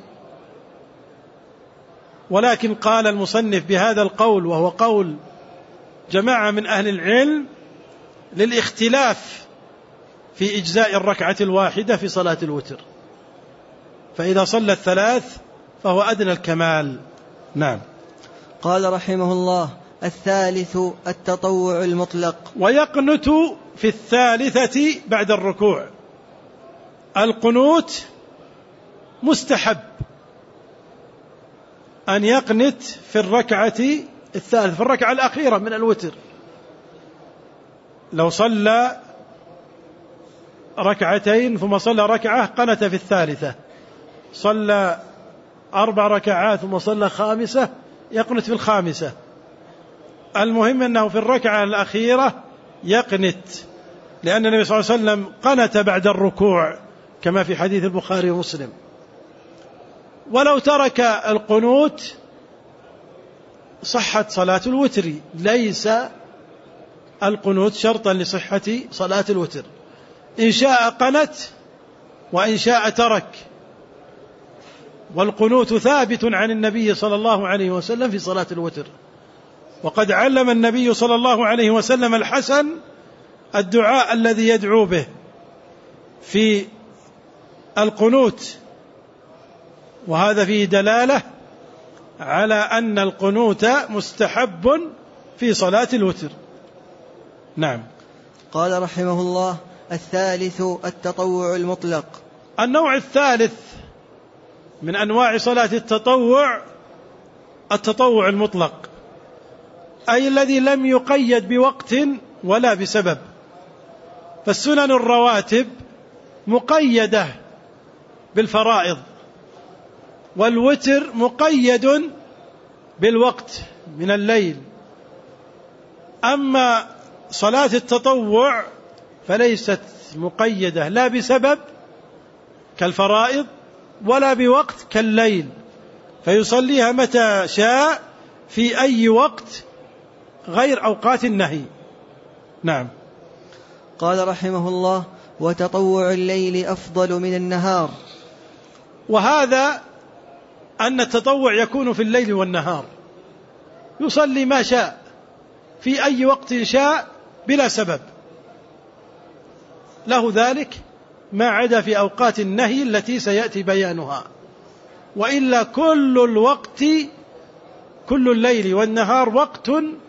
ولكن قال المصنف بهذا القول، وهو قول جماعة من أهل العلم، للاختلاف في إجزاء الركعة الواحدة في صلاة الوتر، فإذا صلى الثلاث فهو أدنى الكمال. نعم. قال رحمه الله: الثالث التطوع المطلق. ويقنت في الثالثة بعد الركوع. القنوت مستحب أن يقنت في الركعة الثالثة، في الركعة الأخيرة من الوتر. لو صلى ركعتين ثم صلى ركعة قنت في الثالثة، صلى أربع ركعات ثم صلى خامسة يقنت في الخامسة. المهم أنه في الركعة الأخيرة يقنت، لأن النبي صلى الله عليه وسلم قنت بعد الركوع كما في حديث البخاري ومسلم. ولو ترك القنوت صحت صلاة الوتر، ليس القنوت شرطا لصحة صلاة الوتر، إن شاء قنت وإن شاء ترك. والقنوت ثابت عن النبي صلى الله عليه وسلم في صلاة الوتر، وقد علم النبي صلى الله عليه وسلم الحسن الدعاء الذي يدعو به في القنوت، وهذا فيه دلالة على أن القنوت مستحب في صلاة الوتر. نعم. قال رحمه الله: الثالث التطوع المطلق. النوع الثالث من أنواع صلاة التطوع التطوع المطلق، أي الذي لم يقيد بوقت ولا بسبب. فالسنن الرواتب مقيدة بالفرائض، والوتر مقيد بالوقت من الليل. أما صلاة التطوع فليست مقيدة لا بسبب كالفرائض ولا بوقت كالليل، فيصليها متى شاء في أي وقت غير أوقات النهي. نعم. قال رحمه الله: وتطوع الليل أفضل من النهار. وهذا أن التطوع يكون في الليل والنهار، يصلي ما شاء في أي وقت شاء بلا سبب، له ذلك ما عدا في أوقات النهي التي سيأتي بيانها، وإلا كل الوقت كل الليل والنهار وقت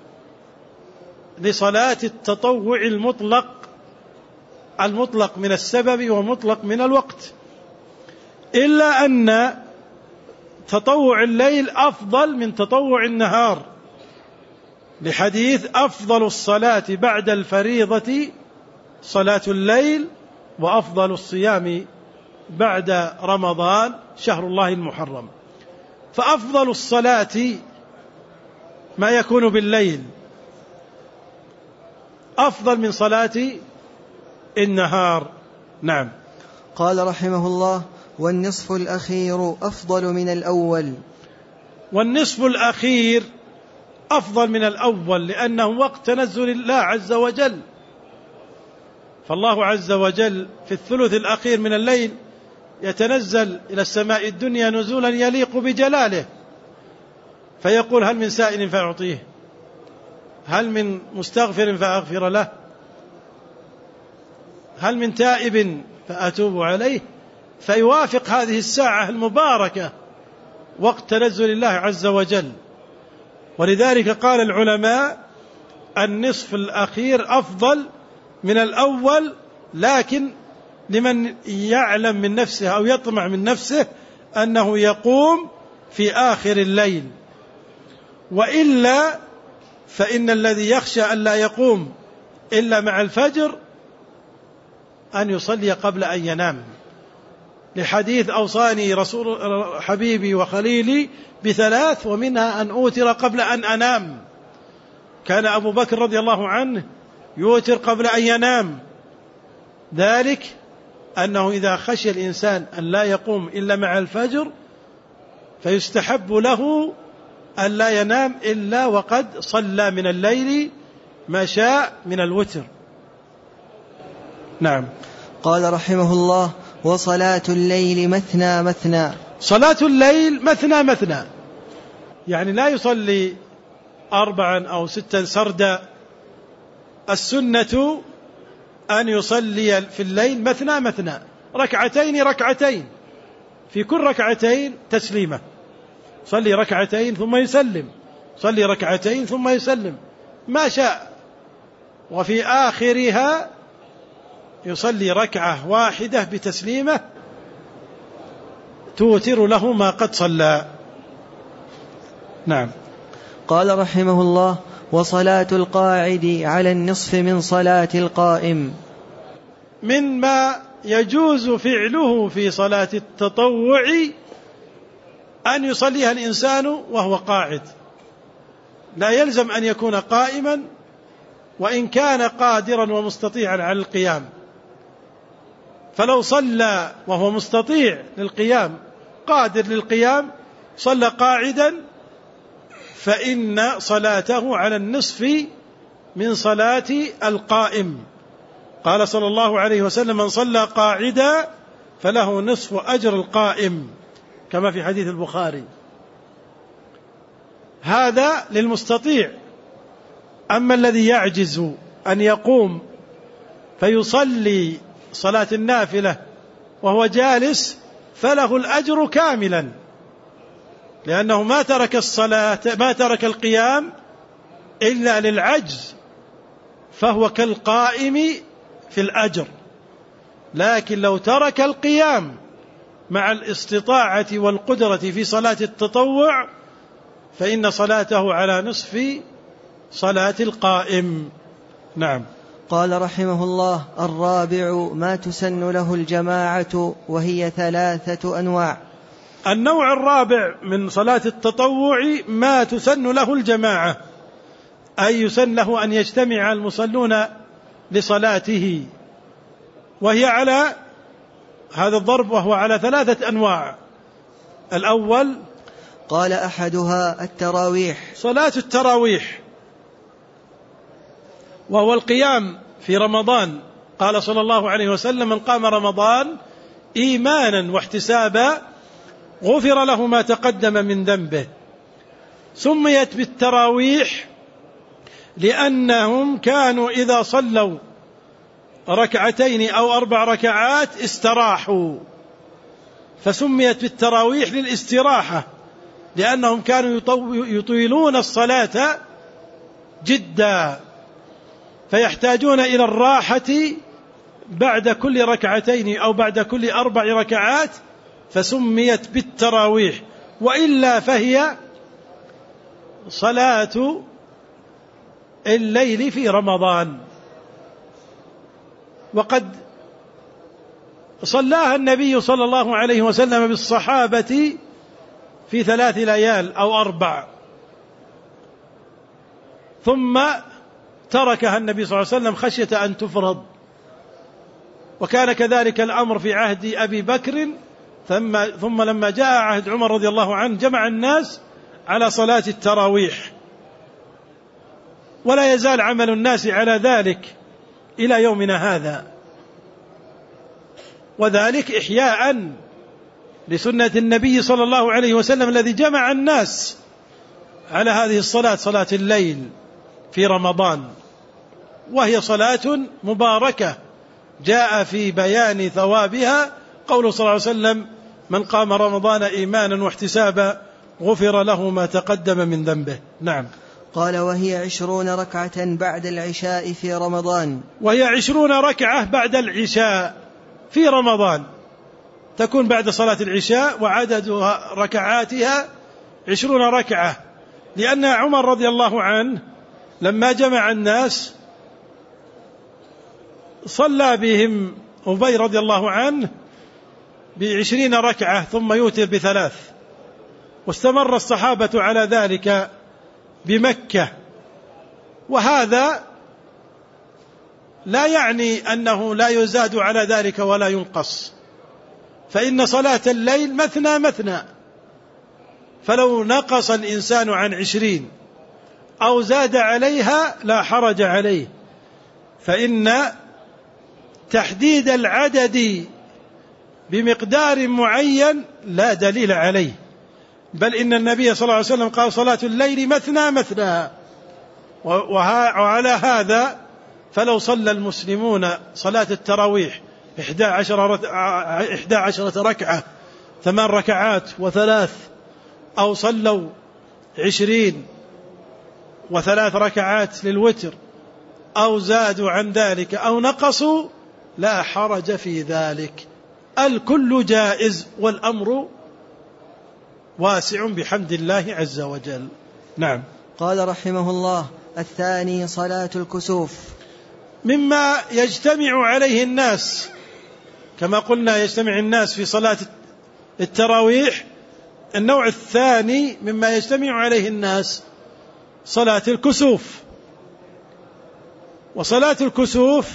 لصلاة التطوع المطلق، المطلق من السبب ومطلق من الوقت، إلا أن تطوع الليل أفضل من تطوع النهار، لحديث: أفضل الصلاة بعد الفريضة صلاة الليل، وأفضل الصيام بعد رمضان شهر الله المحرم. فأفضل الصلاة ما يكون بالليل أفضل من صلاة النهار. نعم. قال رحمه الله: والنصف الأخير أفضل من الأول. والنصف الأخير أفضل من الأول لأنه وقت تنزل الله عز وجل، فالله عز وجل في الثلث الأخير من الليل يتنزل إلى السماء الدنيا نزولا يليق بجلاله، فيقول: هل من سائل فأعطيه، هل من مستغفر فأغفر له، هل من تائب فأتوب عليه. فيوافق هذه الساعة المباركة وقت تنزل الله عز وجل. ولذلك قال العلماء: النصف الأخير أفضل من الأول، لكن لمن يعلم من نفسه أو يطمع من نفسه أنه يقوم في آخر الليل، وإلا فإن الذي يخشى أن لا يقوم إلا مع الفجر أن يصلي قبل أن ينام، لحديث: أوصاني رسول حبيبي وخليلي بثلاث ومنها أن أوتر قبل أن أنام. كان أبو بكر رضي الله عنه يوتر قبل أن ينام، ذلك أنه إذا خشي الإنسان أن لا يقوم إلا مع الفجر فيستحب له أن لا ينام إلا وقد صلى من الليل ما شاء من الوتر. نعم. قال رحمه الله: وصلاة الليل مثنى مثنى. صلاة الليل مثنى مثنى، يعني لا يصلي أربعا أو ستا سردا. السنة أن يصلي في الليل مثنى مثنى، ركعتين ركعتين، في كل ركعتين تسليمة، صلي ركعتين ثم يسلم، صلي ركعتين ثم يسلم ما شاء، وفي آخرها يصلي ركعة واحدة بتسليمة توتر له ما قد صلى. نعم. قال رحمه الله: وصلاة القاعد على النصف من صلاة القائم. مما يجوز فعله في صلاة التطوع أن يصليها الإنسان وهو قاعد، لا يلزم أن يكون قائما، وإن كان قادرا ومستطيعا على القيام، فلو صلى وهو مستطيع للقيام قادر للقيام صلى قاعدا فإن صلاته على النصف من صلاة القائم. قال صلى الله عليه وسلم: من صلى قاعدا فله نصف أجر القائم، كما في حديث البخاري. هذا للمستطيع أما الذي يعجز أن يقوم فيصلي صلاة النافلة وهو جالس فله الأجر كاملا، لأنه ما ترك الصلاة ما ترك القيام إلا للعجز، فهو كالقائم في الأجر. لكن لو ترك القيام مع الاستطاعة والقدرة في صلاة التطوع فإن صلاته على نصف صلاة القائم. نعم. قال رحمه الله: الرابع ما تسن له الجماعة، وهي ثلاثة أنواع. النوع الرابع من صلاة التطوع ما تسن له الجماعة، أي يسن له أن يجتمع المصلون لصلاته، وهي على هذا الضرب، وهو على ثلاثة أنواع. الأول قال أحدها التراويح، صلاة التراويح، وهو القيام في رمضان. قال صلى الله عليه وسلم: من قام رمضان إيمانا واحتسابا غفر له ما تقدم من ذنبه. سميت بالتراويح لأنهم كانوا إذا صلوا ركعتين أو أربع ركعات استراحوا، فسميت بالتراويح للاستراحة، لأنهم كانوا يطيلون الصلاة جدا فيحتاجون إلى الراحة بعد كل ركعتين أو بعد كل أربع ركعات، فسميت بالتراويح. وإلا فهي صلاة الليل في رمضان، وقد صلاها النبي صلى الله عليه وسلم بالصحابة في ثلاث ليال أو أربع، ثم تركها النبي صلى الله عليه وسلم خشية أن تفرض. وكان كذلك الأمر في عهد أبي بكر، ثم, ثم لما جاء عهد عمر رضي الله عنه جمع الناس على صلاة التراويح، ولا يزال عمل الناس على ذلك إلى يومنا هذا، وذلك إحياء لسنة النبي صلى الله عليه وسلم الذي جمع الناس على هذه الصلاة، صلاة الليل في رمضان، وهي صلاة مباركة جاء في بيان ثوابها قوله صلى الله عليه وسلم: من قام رمضان إيمانا واحتسابا غفر له ما تقدم من ذنبه. نعم. قال: وهي عشرون ركعة بعد العشاء في رمضان. وهي عشرون ركعة بعد العشاء في رمضان، تكون بعد صلاة العشاء، وعدد ركعاتها عشرون ركعة، لأن عمر رضي الله عنه لما جمع الناس صلى بهم أبي رضي الله عنه بعشرين ركعة ثم يوتر بثلاث، واستمر الصحابة على ذلك بمكة. وهذا لا يعني أنه لا يزاد على ذلك ولا ينقص، فإن صلاة الليل مثنى مثنى، فلو نقص الإنسان عن عشرين أو زاد عليها لا حرج عليه، فإن تحديد العدد بمقدار معين لا دليل عليه، بل إن النبي صلى الله عليه وسلم قال: صلاة الليل مثنى مثنى. وعلى هذا فلو صلى المسلمون صلاة التراويح إحدى عشرة ركعة ثمان ركعات وثلاث، أو صلوا عشرين وثلاث ركعات للوتر، أو زادوا عن ذلك أو نقصوا، لا حرج في ذلك، الكل جائز والأمر واسع بحمد الله عز وجل. نعم. قال رحمه الله: الثاني صلاة الكسوف. مما يجتمع عليه الناس، كما قلنا يجتمع الناس في صلاة التراويح، النوع الثاني مما يجتمع عليه الناس صلاة الكسوف. وصلاة الكسوف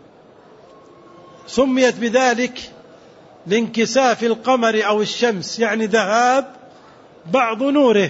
سميت بذلك لانكساف القمر أو الشمس، يعني ذهاب بعض نوره.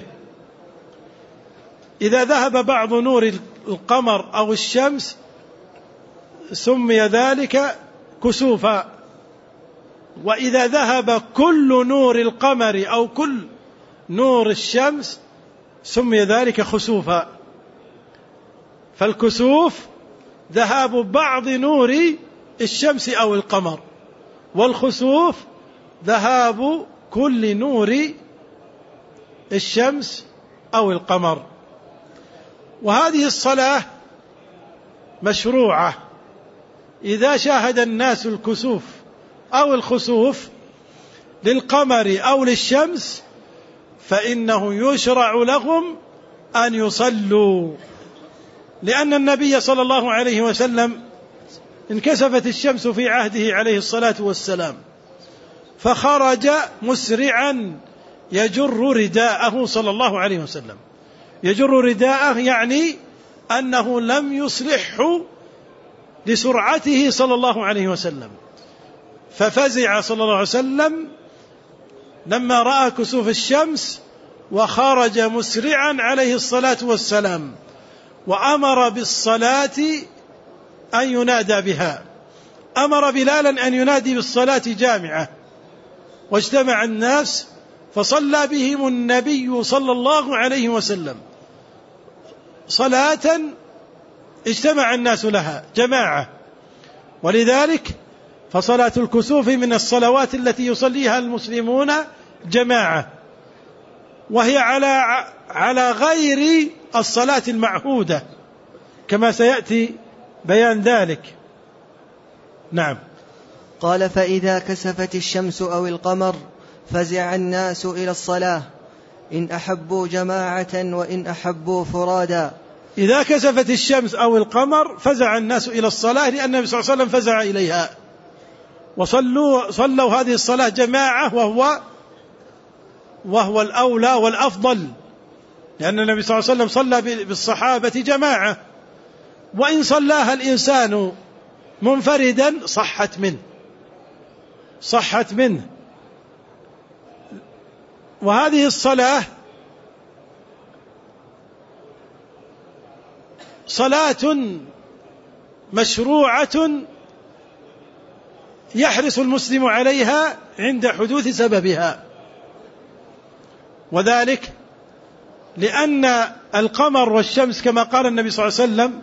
إذا ذهب بعض نور القمر أو الشمس سمي ذلك كسوفا، وإذا ذهب كل نور القمر أو كل نور الشمس سمي ذلك خسوفا. فالكسوف ذهاب بعض نور الشمس أو القمر، والخسوف ذهاب كل نور الشمس أو القمر. وهذه الصلاة مشروعة إذا شاهد الناس الكسوف أو الخسوف للقمر أو للشمس، فإنه يشرع لهم أن يصلوا، لأن النبي صلى الله عليه وسلم انكسفت الشمس في عهده عليه الصلاة والسلام، فخرج مسرعا يجر رداءه صلى الله عليه وسلم. يجر رداءه يعني أنه لم يصلحه لسرعته صلى الله عليه وسلم، ففزع صلى الله عليه وسلم لما رأى كسوف الشمس وخرج مسرعا عليه الصلاة والسلام، وأمر بالصلاة أن ينادى بها. أمر بلالا أن ينادي بالصلاة جامعة، واجتمع الناس فصلى بهم النبي صلى الله عليه وسلم صلاة اجتمع الناس لها جماعة. ولذلك فصلاة الكسوف من الصلوات التي يصليها المسلمون جماعة، وهي على على غير الصلاة المعهودة كما سيأتي بيان ذلك. نعم. قال: فإذا كسفت الشمس أو القمر فزع الناس إلى الصلاة إن أحبوا جماعة وإن أحبوا فرادا. إذا كسفت الشمس أو القمر فزع الناس إلى الصلاة، لأن النبي صلى الله عليه وسلم فزع إليها، وصلوا صلوا هذه الصلاة جماعة، وهو وهو الأولى والأفضل، لأن النبي صلى الله عليه وسلم صلى بالصحابة جماعة، وإن صلاها الإنسان منفردا صحت منه صحت منه وهذه الصلاة صلاة مشروعة يحرص المسلم عليها عند حدوث سببها، وذلك لأن القمر والشمس كما قال النبي صلى الله عليه وسلم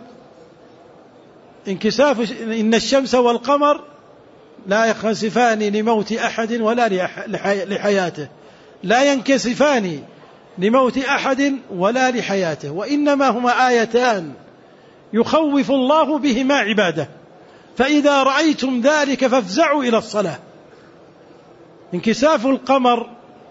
انكساف إن الشمس والقمر لا ينكسفان لموت أحد ولا لحياته، لا ينكسفان لموت أحد ولا لحياته، وإنما هما آيتان يخوف الله بهما عباده، فإذا رأيتم ذلك فافزعوا إلى الصلاة. انكساف القمر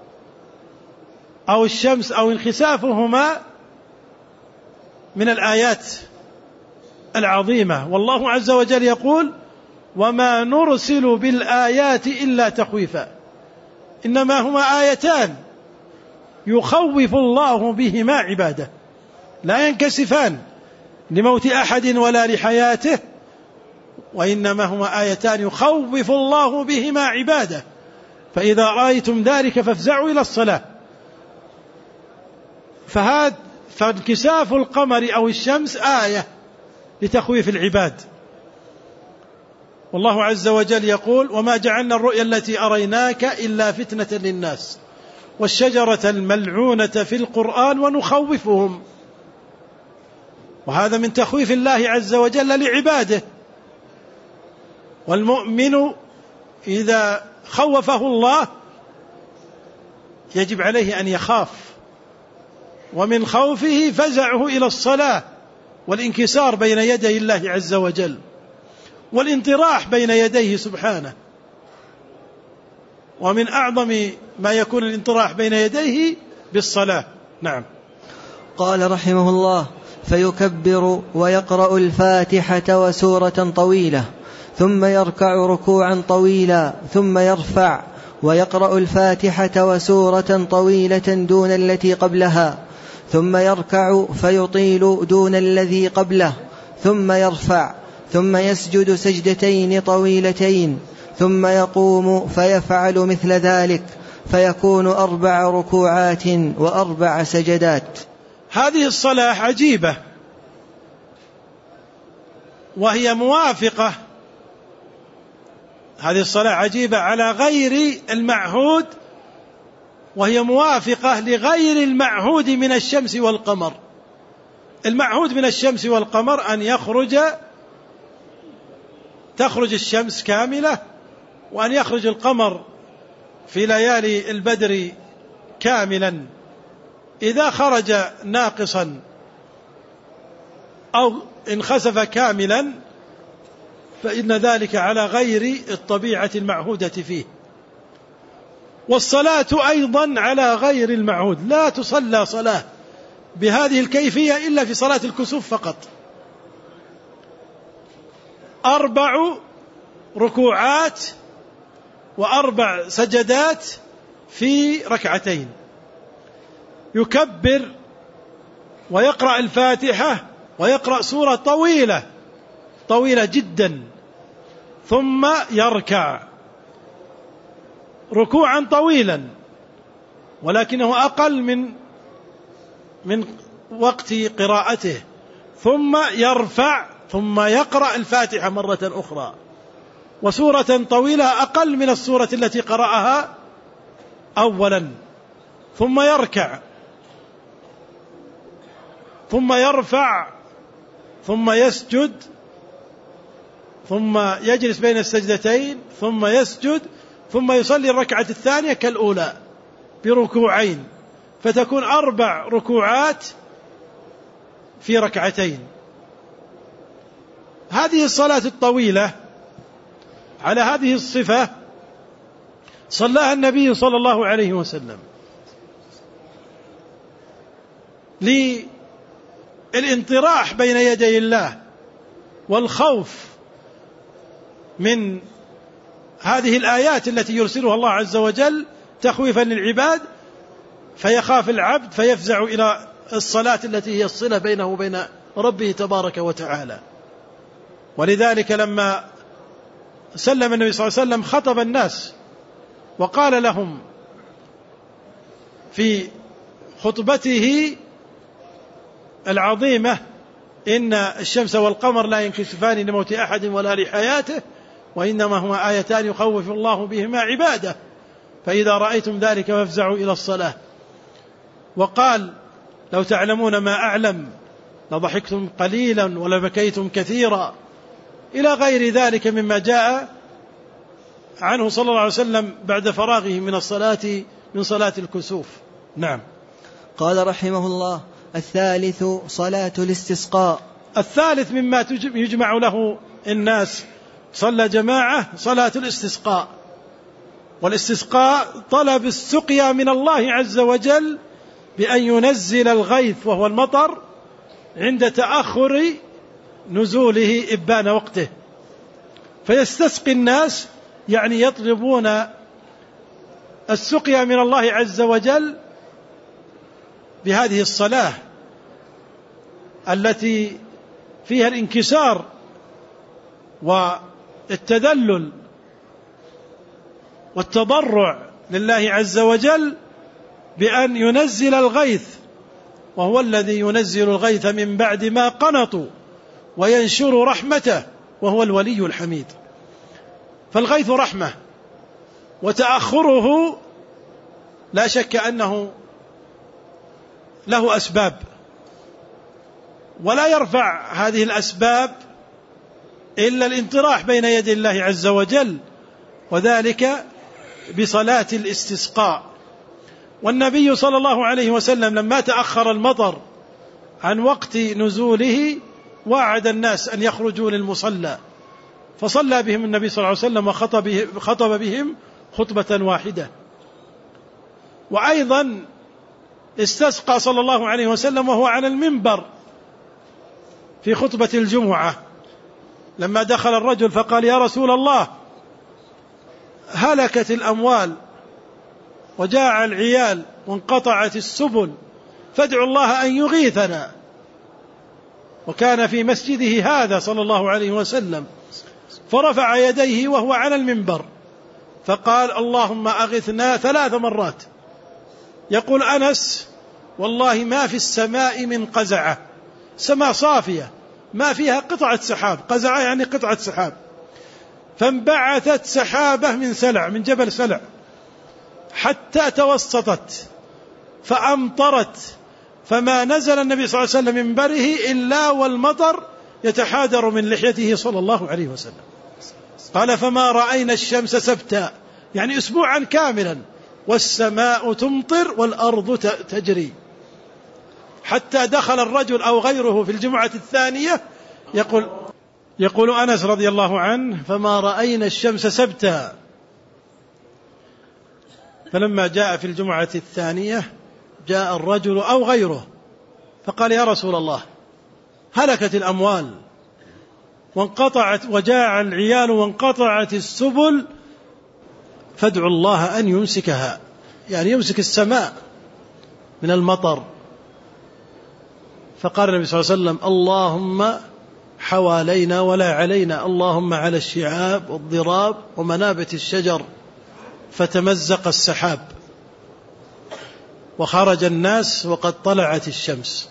أو الشمس أو انخسافهما من الآيات العظيمة، والله عز وجل يقول: وما نرسل بالآيات إلا تخويفا. إنما هما آيتان يخوف الله بهما عباده، لا ينكسفان لموت أحد ولا لحياته، وإنما هما آيتان يخوف الله بهما عباده، فإذا رأيتم ذلك فافزعوا إلى الصلاة. فهذا فانكساف القمر أو الشمس آية لتخويف العباد. والله عز وجل يقول: وما جعلنا الرؤيا التي أريناك إلا فتنة للناس والشجرة الملعونة في القرآن ونخوفهم. وهذا من تخويف الله عز وجل لعباده، والمؤمن إذا خوفه الله يجب عليه أن يخاف، ومن خوفه فزعه إلى الصلاة والانكسار بين يدي الله عز وجل والانطراح بين يديه سبحانه. ومن أعظم ما يكون الانطراح بين يديه بالصلاة. نعم. قال رحمه الله: فيكبر ويقرأ الفاتحة وسورة طويلة، ثم يركع ركوعا طويلا، ثم يرفع ويقرأ الفاتحة وسورة طويلة دون التي قبلها، ثم يركع فيطيل دون الذي قبله، ثم يرفع، ثم يسجد سجدتين طويلتين، ثم يقوم فيفعل مثل ذلك، فيكون أربع ركوعات وأربع سجدات. هذه الصلاة عجيبة، وهي موافقة هذه الصلاة عجيبة على غير المعهود، وهي موافقة لغير المعهود من الشمس والقمر. المعهود من الشمس والقمر أن يخرج تخرج الشمس كاملة، وأن يخرج القمر في ليالي البدر كاملا. إذا خرج ناقصا أو انخسف كاملا فإن ذلك على غير الطبيعة المعهودة فيه. والصلاة أيضا على غير المعهود، لا تصلى صلاة بهذه الكيفية إلا في صلاة الكسوف فقط. أربع ركوعات وأربع سجدات في ركعتين، يكبر ويقرأ الفاتحة ويقرأ سورة طويلة طويلة جدا، ثم يركع ركوعا طويلا ولكنه أقل من من وقت قراءته، ثم يرفع ثم يقرأ الفاتحة مرة أخرى وسورة طويلة أقل من السورة التي قرأها أولا، ثم يركع ثم يرفع ثم يسجد ثم يجلس بين السجدتين ثم يسجد ثم يصلي الركعة الثانية كالأولى بركوعين، فتكون أربع ركوعات في ركعتين. هذه الصلاة الطويلة على هذه الصفة صلاها النبي صلى الله عليه وسلم للانطراح بين يدي الله والخوف من هذه الآيات التي يرسلها الله عز وجل تخويفا للعباد، فيخاف العبد فيفزع إلى الصلاة التي هي الصلة بينه وبين ربه تبارك وتعالى. ولذلك لما سلم النبي صلى الله عليه وسلم خطب الناس وقال لهم في خطبته العظيمة: إن الشمس والقمر لا ينكسفان لموت أحد ولا لحياته، وإنما هما آيتان يخوف الله بهما عباده، فإذا رأيتم ذلك فافزعوا إلى الصلاة. وقال: لو تعلمون ما أعلم لضحكتم قليلا ولبكيتم كثيرا، إلى غير ذلك مما جاء عنه صلى الله عليه وسلم بعد فراغه من الصلاة من صلاة الكسوف. نعم. قال رحمه الله: الثالث صلاة الاستسقاء. الثالث مما يجمع له الناس صلى جماعة صلاة الاستسقاء. والاستسقاء طلب السقيا من الله عز وجل بأن ينزل الغيث وهو المطر عند تأخر نزوله إبان وقته، فيستسقي الناس، يعني يطلبون السقيا من الله عز وجل بهذه الصلاة التي فيها الانكسار والتذلل والتضرع لله عز وجل بأن ينزل الغيث، وهو الذي ينزل الغيث من بعد ما قنطوا وينشر رحمته، وهو الولي الحميد. فالغيث رحمة، وتأخره لا شك أنه له أسباب، ولا يرفع هذه الأسباب إلا الانطراح بين يدي الله عز وجل، وذلك بصلاة الاستسقاء. والنبي صلى الله عليه وسلم لما تأخر المطر عن وقت نزوله وعد الناس أن يخرجوا للمصلى، فصلى بهم النبي صلى الله عليه وسلم وخطب بهم خطبة واحدة. وأيضا استسقى صلى الله عليه وسلم وهو على المنبر في خطبة الجمعة، لما دخل الرجل فقال: يا رسول الله، هلكت الأموال وجاع العيال وانقطعت السبل، فادعوا الله أن يغيثنا. وكان في مسجده هذا صلى الله عليه وسلم، فرفع يديه وهو على المنبر فقال: اللهم أغثنا ثلاث مرات. يقول أنس: والله ما في السماء من قزعة، سماء صافية ما فيها قطعة سحاب، قزعة يعني قطعة سحاب، فانبعثت سحابة من سلع، من جبل سلع، حتى توسطت فأمطرت فما نزل النبي صلى الله عليه وسلم من منبره إلا والمطر يتحادر من لحيته صلى الله عليه وسلم. قال فما رأينا الشمس سبتا، يعني أسبوعا كاملا، والسماء تمطر والأرض تجري، حتى دخل الرجل أو غيره في الجمعة الثانية يقول يقول أنس رضي الله عنه فما رأينا الشمس سبتا. فلما جاء في الجمعة الثانية جاء الرجل أو غيره فقال يا رسول الله هلكت الأموال وانقطعت وجاع العيال وانقطعت السبل، فادعوا الله أن يمسكها، يعني يمسك السماء من المطر. فقال النبي صلى الله عليه وسلم اللهم حوالينا ولا علينا، اللهم على الشعاب والضراب ومنابت الشجر، فتمزق السحاب وخرج الناس وقد طلعت الشمس.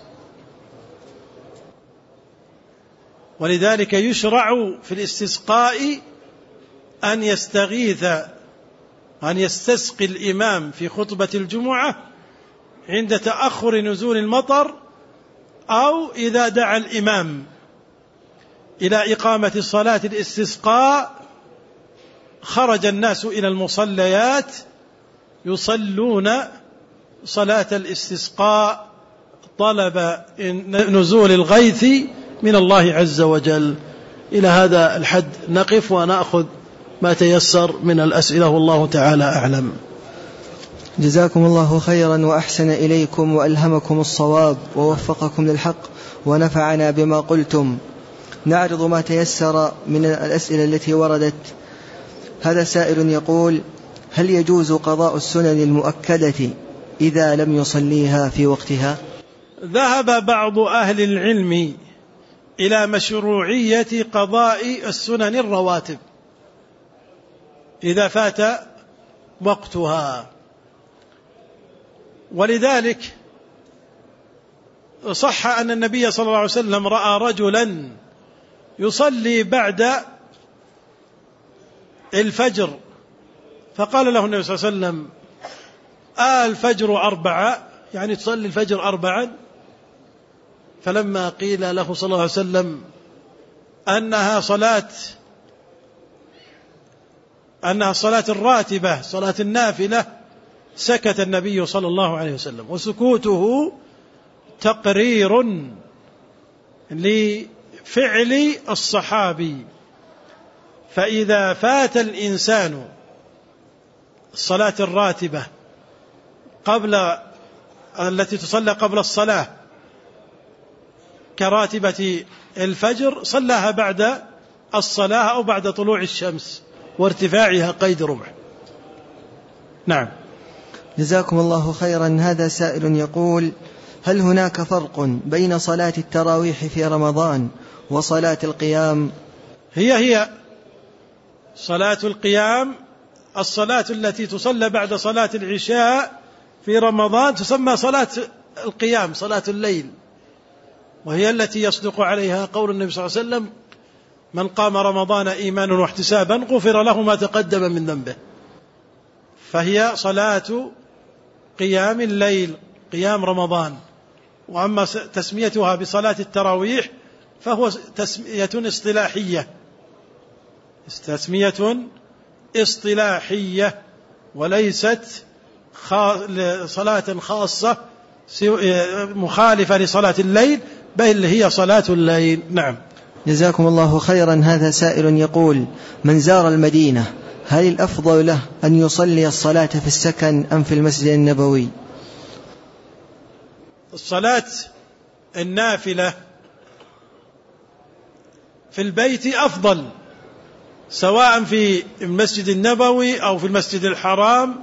ولذلك يشرع في الاستسقاء أن يستغيث أن يستسقي الإمام في خطبة الجمعة عند تأخر نزول المطر، أو إذا دعا الإمام إلى إقامة صلاة الاستسقاء خرج الناس إلى المصليات يصلون صلاة الاستسقاء طلب نزول الغيث من الله عز وجل. إلى هذا الحد نقف ونأخذ ما تيسر من الأسئلة، والله تعالى أعلم. جزاكم الله خيرا وأحسن إليكم وألهمكم الصواب ووفقكم للحق ونفعنا بما قلتم. نعرض ما تيسر من الأسئلة التي وردت. هذا سائل يقول هل يجوز قضاء السنن المؤكدة إذا لم يصليها في وقتها؟ ذهب بعض أهل العلم إلى مشروعية قضاء السنن الرواتب إذا فات وقتها، ولذلك صح أن النبي صلى الله عليه وسلم رأى رجلا يصلي بعد الفجر فقال له النبي صلى الله عليه وسلم آه الفجر أربعة، يعني تصلي الفجر أربعا؟ فلما قيل له صلى الله عليه وسلم أنها صلاة أنها صلاة الراتبة صلاة النافلة سكت النبي صلى الله عليه وسلم، وسكوته تقرير لفعل الصحابي. فإذا فات الإنسان الصلاة الراتبة قبل التي تصلى قبل الصلاة كراتبة الفجر صلاها بعد الصلاة أو بعد طلوع الشمس وارتفاعها قيد ربع. نعم. جزاكم الله خيرا. هذا سائل يقول هل هناك فرق بين صلاة التراويح في رمضان وصلاة القيام؟ هي هي صلاة القيام الصلاة التي تصلى بعد صلاة العشاء في رمضان تسمى صلاة القيام صلاة الليل، وهي التي يصدق عليها قول النبي صلى الله عليه وسلم من قام رمضان إيمانا واحتسابا غفر له ما تقدم من ذنبه. فهي صلاة قيام الليل قيام رمضان. وأما تسميتها بصلاة التراويح فهو تسمية اصطلاحية تسمية اصطلاحية وليست صلاة خاصة مخالفة لصلاة الليل، بل هي صلاة الليل. نعم. جزاكم الله خيرا. هذا سائل يقول من زار المدينة هل الأفضل له أن يصلي الصلاة في السكن أم في المسجد النبوي؟ الصلاة النافلة في البيت أفضل، سواء في المسجد النبوي أو في المسجد الحرام،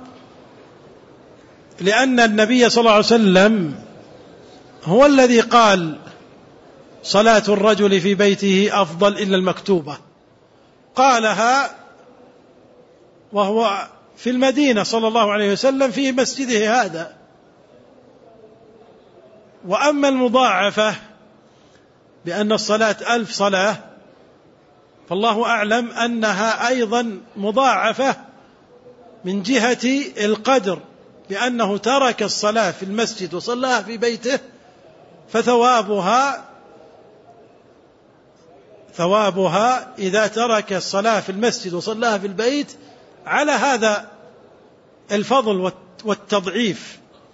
لأن النبي صلى الله عليه وسلم هو الذي قال صلاة الرجل في بيته أفضل إلا المكتوبة، قالها وهو في المدينة صلى الله عليه وسلم في مسجده هذا. وأما المضاعفة بأن الصلاة ألف صلاة فالله أعلم أنها أيضا مضاعفة من جهة القدر، لأنه ترك الصلاة في المسجد وصلاها في بيته فثوابها ثوابها إذا ترك الصلاة في المسجد وصلاها في البيت على هذا الفضل والتضعيف.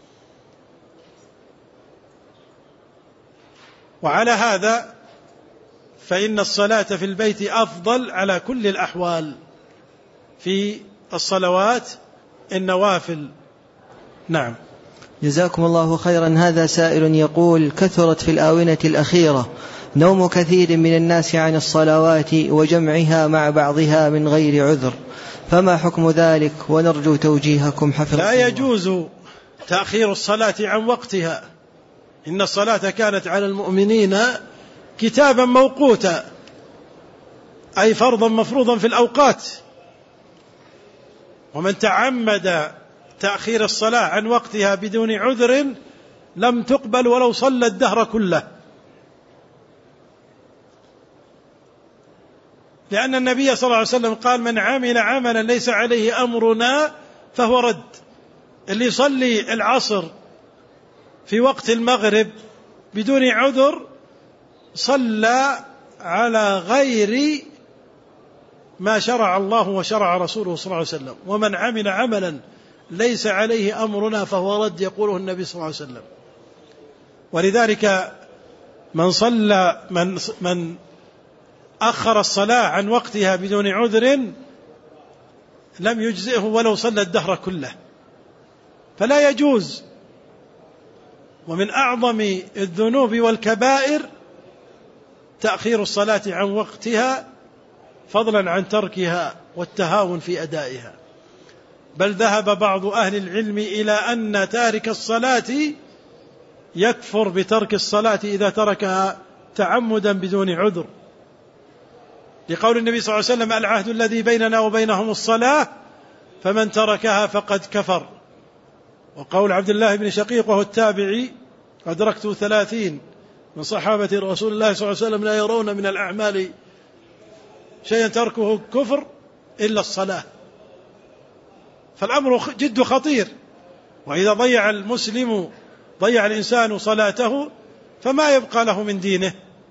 وعلى هذا فإن الصلاة في البيت أفضل على كل الأحوال في الصلوات النوافل. نعم. جزاكم الله خيرا. هذا سائل يقول: كثرت في الآونة الأخيرة نوم كثير من الناس عن الصلوات وجمعها مع بعضها من غير عذر، فما حكم ذلك؟ ونرجو توجيهكم حفظكم الله. لا يجوز تأخير الصلاة عن وقتها، إن الصلاة كانت على المؤمنين كتابا موقوتا، أي فرضا مفروضا في الأوقات، ومن تعمد تأخير الصلاة عن وقتها بدون عذر لم تقبل ولو صلى الدهر كله، لأن النبي صلى الله عليه وسلم قال: من عمل عملا ليس عليه أمرنا فهو رد. اللي يصلي العصر في وقت المغرب بدون عذر صلى على غير ما شرع الله وشرع رسوله صلى الله عليه وسلم. ومن عمل عملا ليس عليه أمرنا فهو رد، يقوله النبي صلى الله عليه وسلم. ولذلك من صلى من من أخر الصلاة عن وقتها بدون عذر لم يجزئه ولو صلى الدهر كله، فلا يجوز. ومن أعظم الذنوب والكبائر تأخير الصلاة عن وقتها، فضلا عن تركها والتهاون في أدائها. بل ذهب بعض أهل العلم إلى أن تارك الصلاة يكفر بترك الصلاة إذا تركها تعمدا بدون عذر، لقول النبي صلى الله عليه وسلم: العهد الذي بيننا وبينهم الصلاة فمن تركها فقد كفر. وقول عبد الله بن شقيق وهو التابعي: أدركت ثلاثين من صحابة رسول الله صلى الله عليه وسلم لا يرون من الأعمال شيئا تركه كفر إلا الصلاة. فالأمر جد خطير، وإذا ضيع المسلم ضيع الإنسان صلاته فما يبقى له من دينه.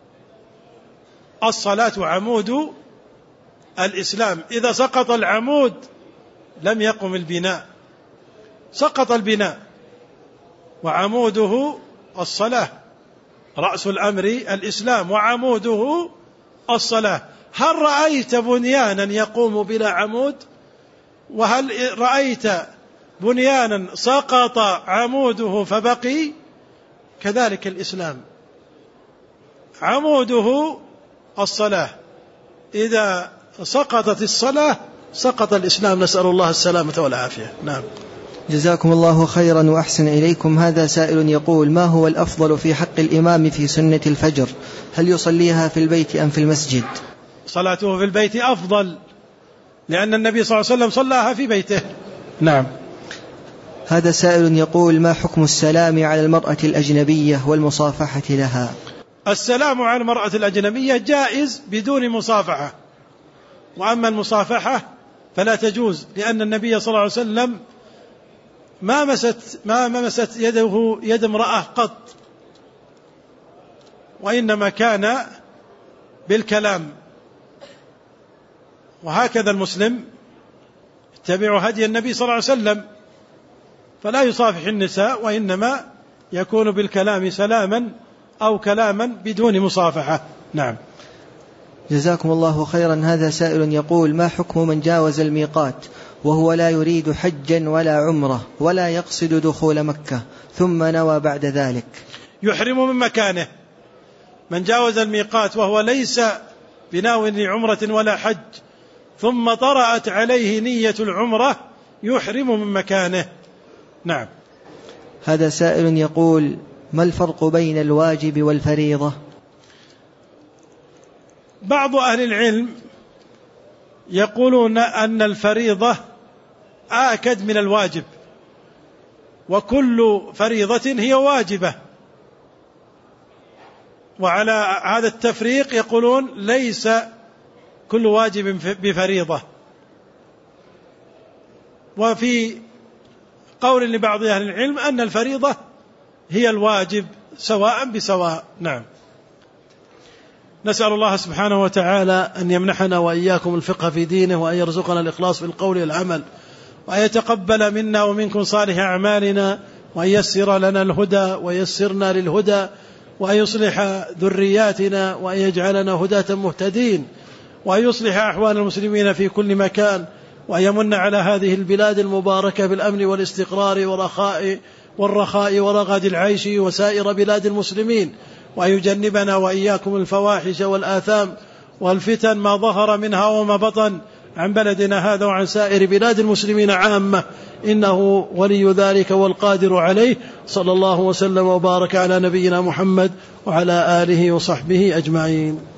الصلاة عمود الإسلام، إذا سقط العمود لم يقم البناء، سقط البناء، وعموده الصلاة، رأس الأمر الإسلام وعموده الصلاة. هل رأيت بنيانا يقوم بلا عمود؟ وهل رأيت بنيانا سقط عموده فبقي؟ كذلك الإسلام عموده الصلاة، إذا سقطت الصلاة سقط الإسلام، نسأل الله السلامة والعافية. نعم. جزاكم الله خيرا وأحسن إليكم. هذا سائل يقول: ما هو الأفضل في حق الإمام في سنة الفجر؟ هل يصليها في البيت أم في المسجد؟ صلاته في البيت أفضل، لأن النبي صلى الله عليه وسلم صلاها في بيته. نعم. هذا سائل يقول: ما حكم السلام على المرأة الأجنبية والمصافحة لها؟ السلام على المرأة الأجنبية جائز بدون مصافحة، وأما المصافحة فلا تجوز، لأن النبي صلى الله عليه وسلم ما مست ما مست يده يد امرأة قط، وإنما كان بالكلام. وهكذا المسلم يتبع هدي النبي صلى الله عليه وسلم، فلا يصافح النساء، وإنما يكون بالكلام سلاما أو كلاما بدون مصافحة. نعم. جزاكم الله خيرا. هذا سائل يقول: ما حكم من جاوز الميقات وهو لا يريد حجا ولا عمرة ولا يقصد دخول مكة ثم نوى بعد ذلك؟ يحرم من مكانه. من جاوز الميقات وهو ليس بناو لعمرة ولا حج ثم طرأت عليه نية العمرة يحرم من مكانه. نعم. هذا سائل يقول: ما الفرق بين الواجب والفريضة؟ بعض أهل العلم يقولون أن الفريضة آكد من الواجب، وكل فريضة هي واجبة. وعلى هذا التفريق يقولون ليس كل واجب بفريضة. وفي قول لبعض أهل العلم أن الفريضة هي الواجب سواء بسواء. نعم. نسأل الله سبحانه وتعالى أن يمنحنا وإياكم الفقه في دينه، وأن يرزقنا الإخلاص في القول والعمل، وأن يتقبل منا ومنكم صالح أعمالنا، وأن يسر لنا الهدى ويسرنا للهدى، وأن يصلح ذرياتنا، وأن يجعلنا هداة مهتدين، وأن يصلح أحوال المسلمين في كل مكان، وأن يمن على هذه البلاد المباركة بالأمن والاستقرار والرخاء والرخاء ورغد العيش وسائر بلاد المسلمين، وأن يجنبنا وإياكم الفواحش والآثام والفتن ما ظهر منها وما بطن عن بلدنا هذا وعن سائر بلاد المسلمين عامة، إنه ولي ذلك والقادر عليه. صلى الله وسلم وبارك على نبينا محمد وعلى آله وصحبه أجمعين.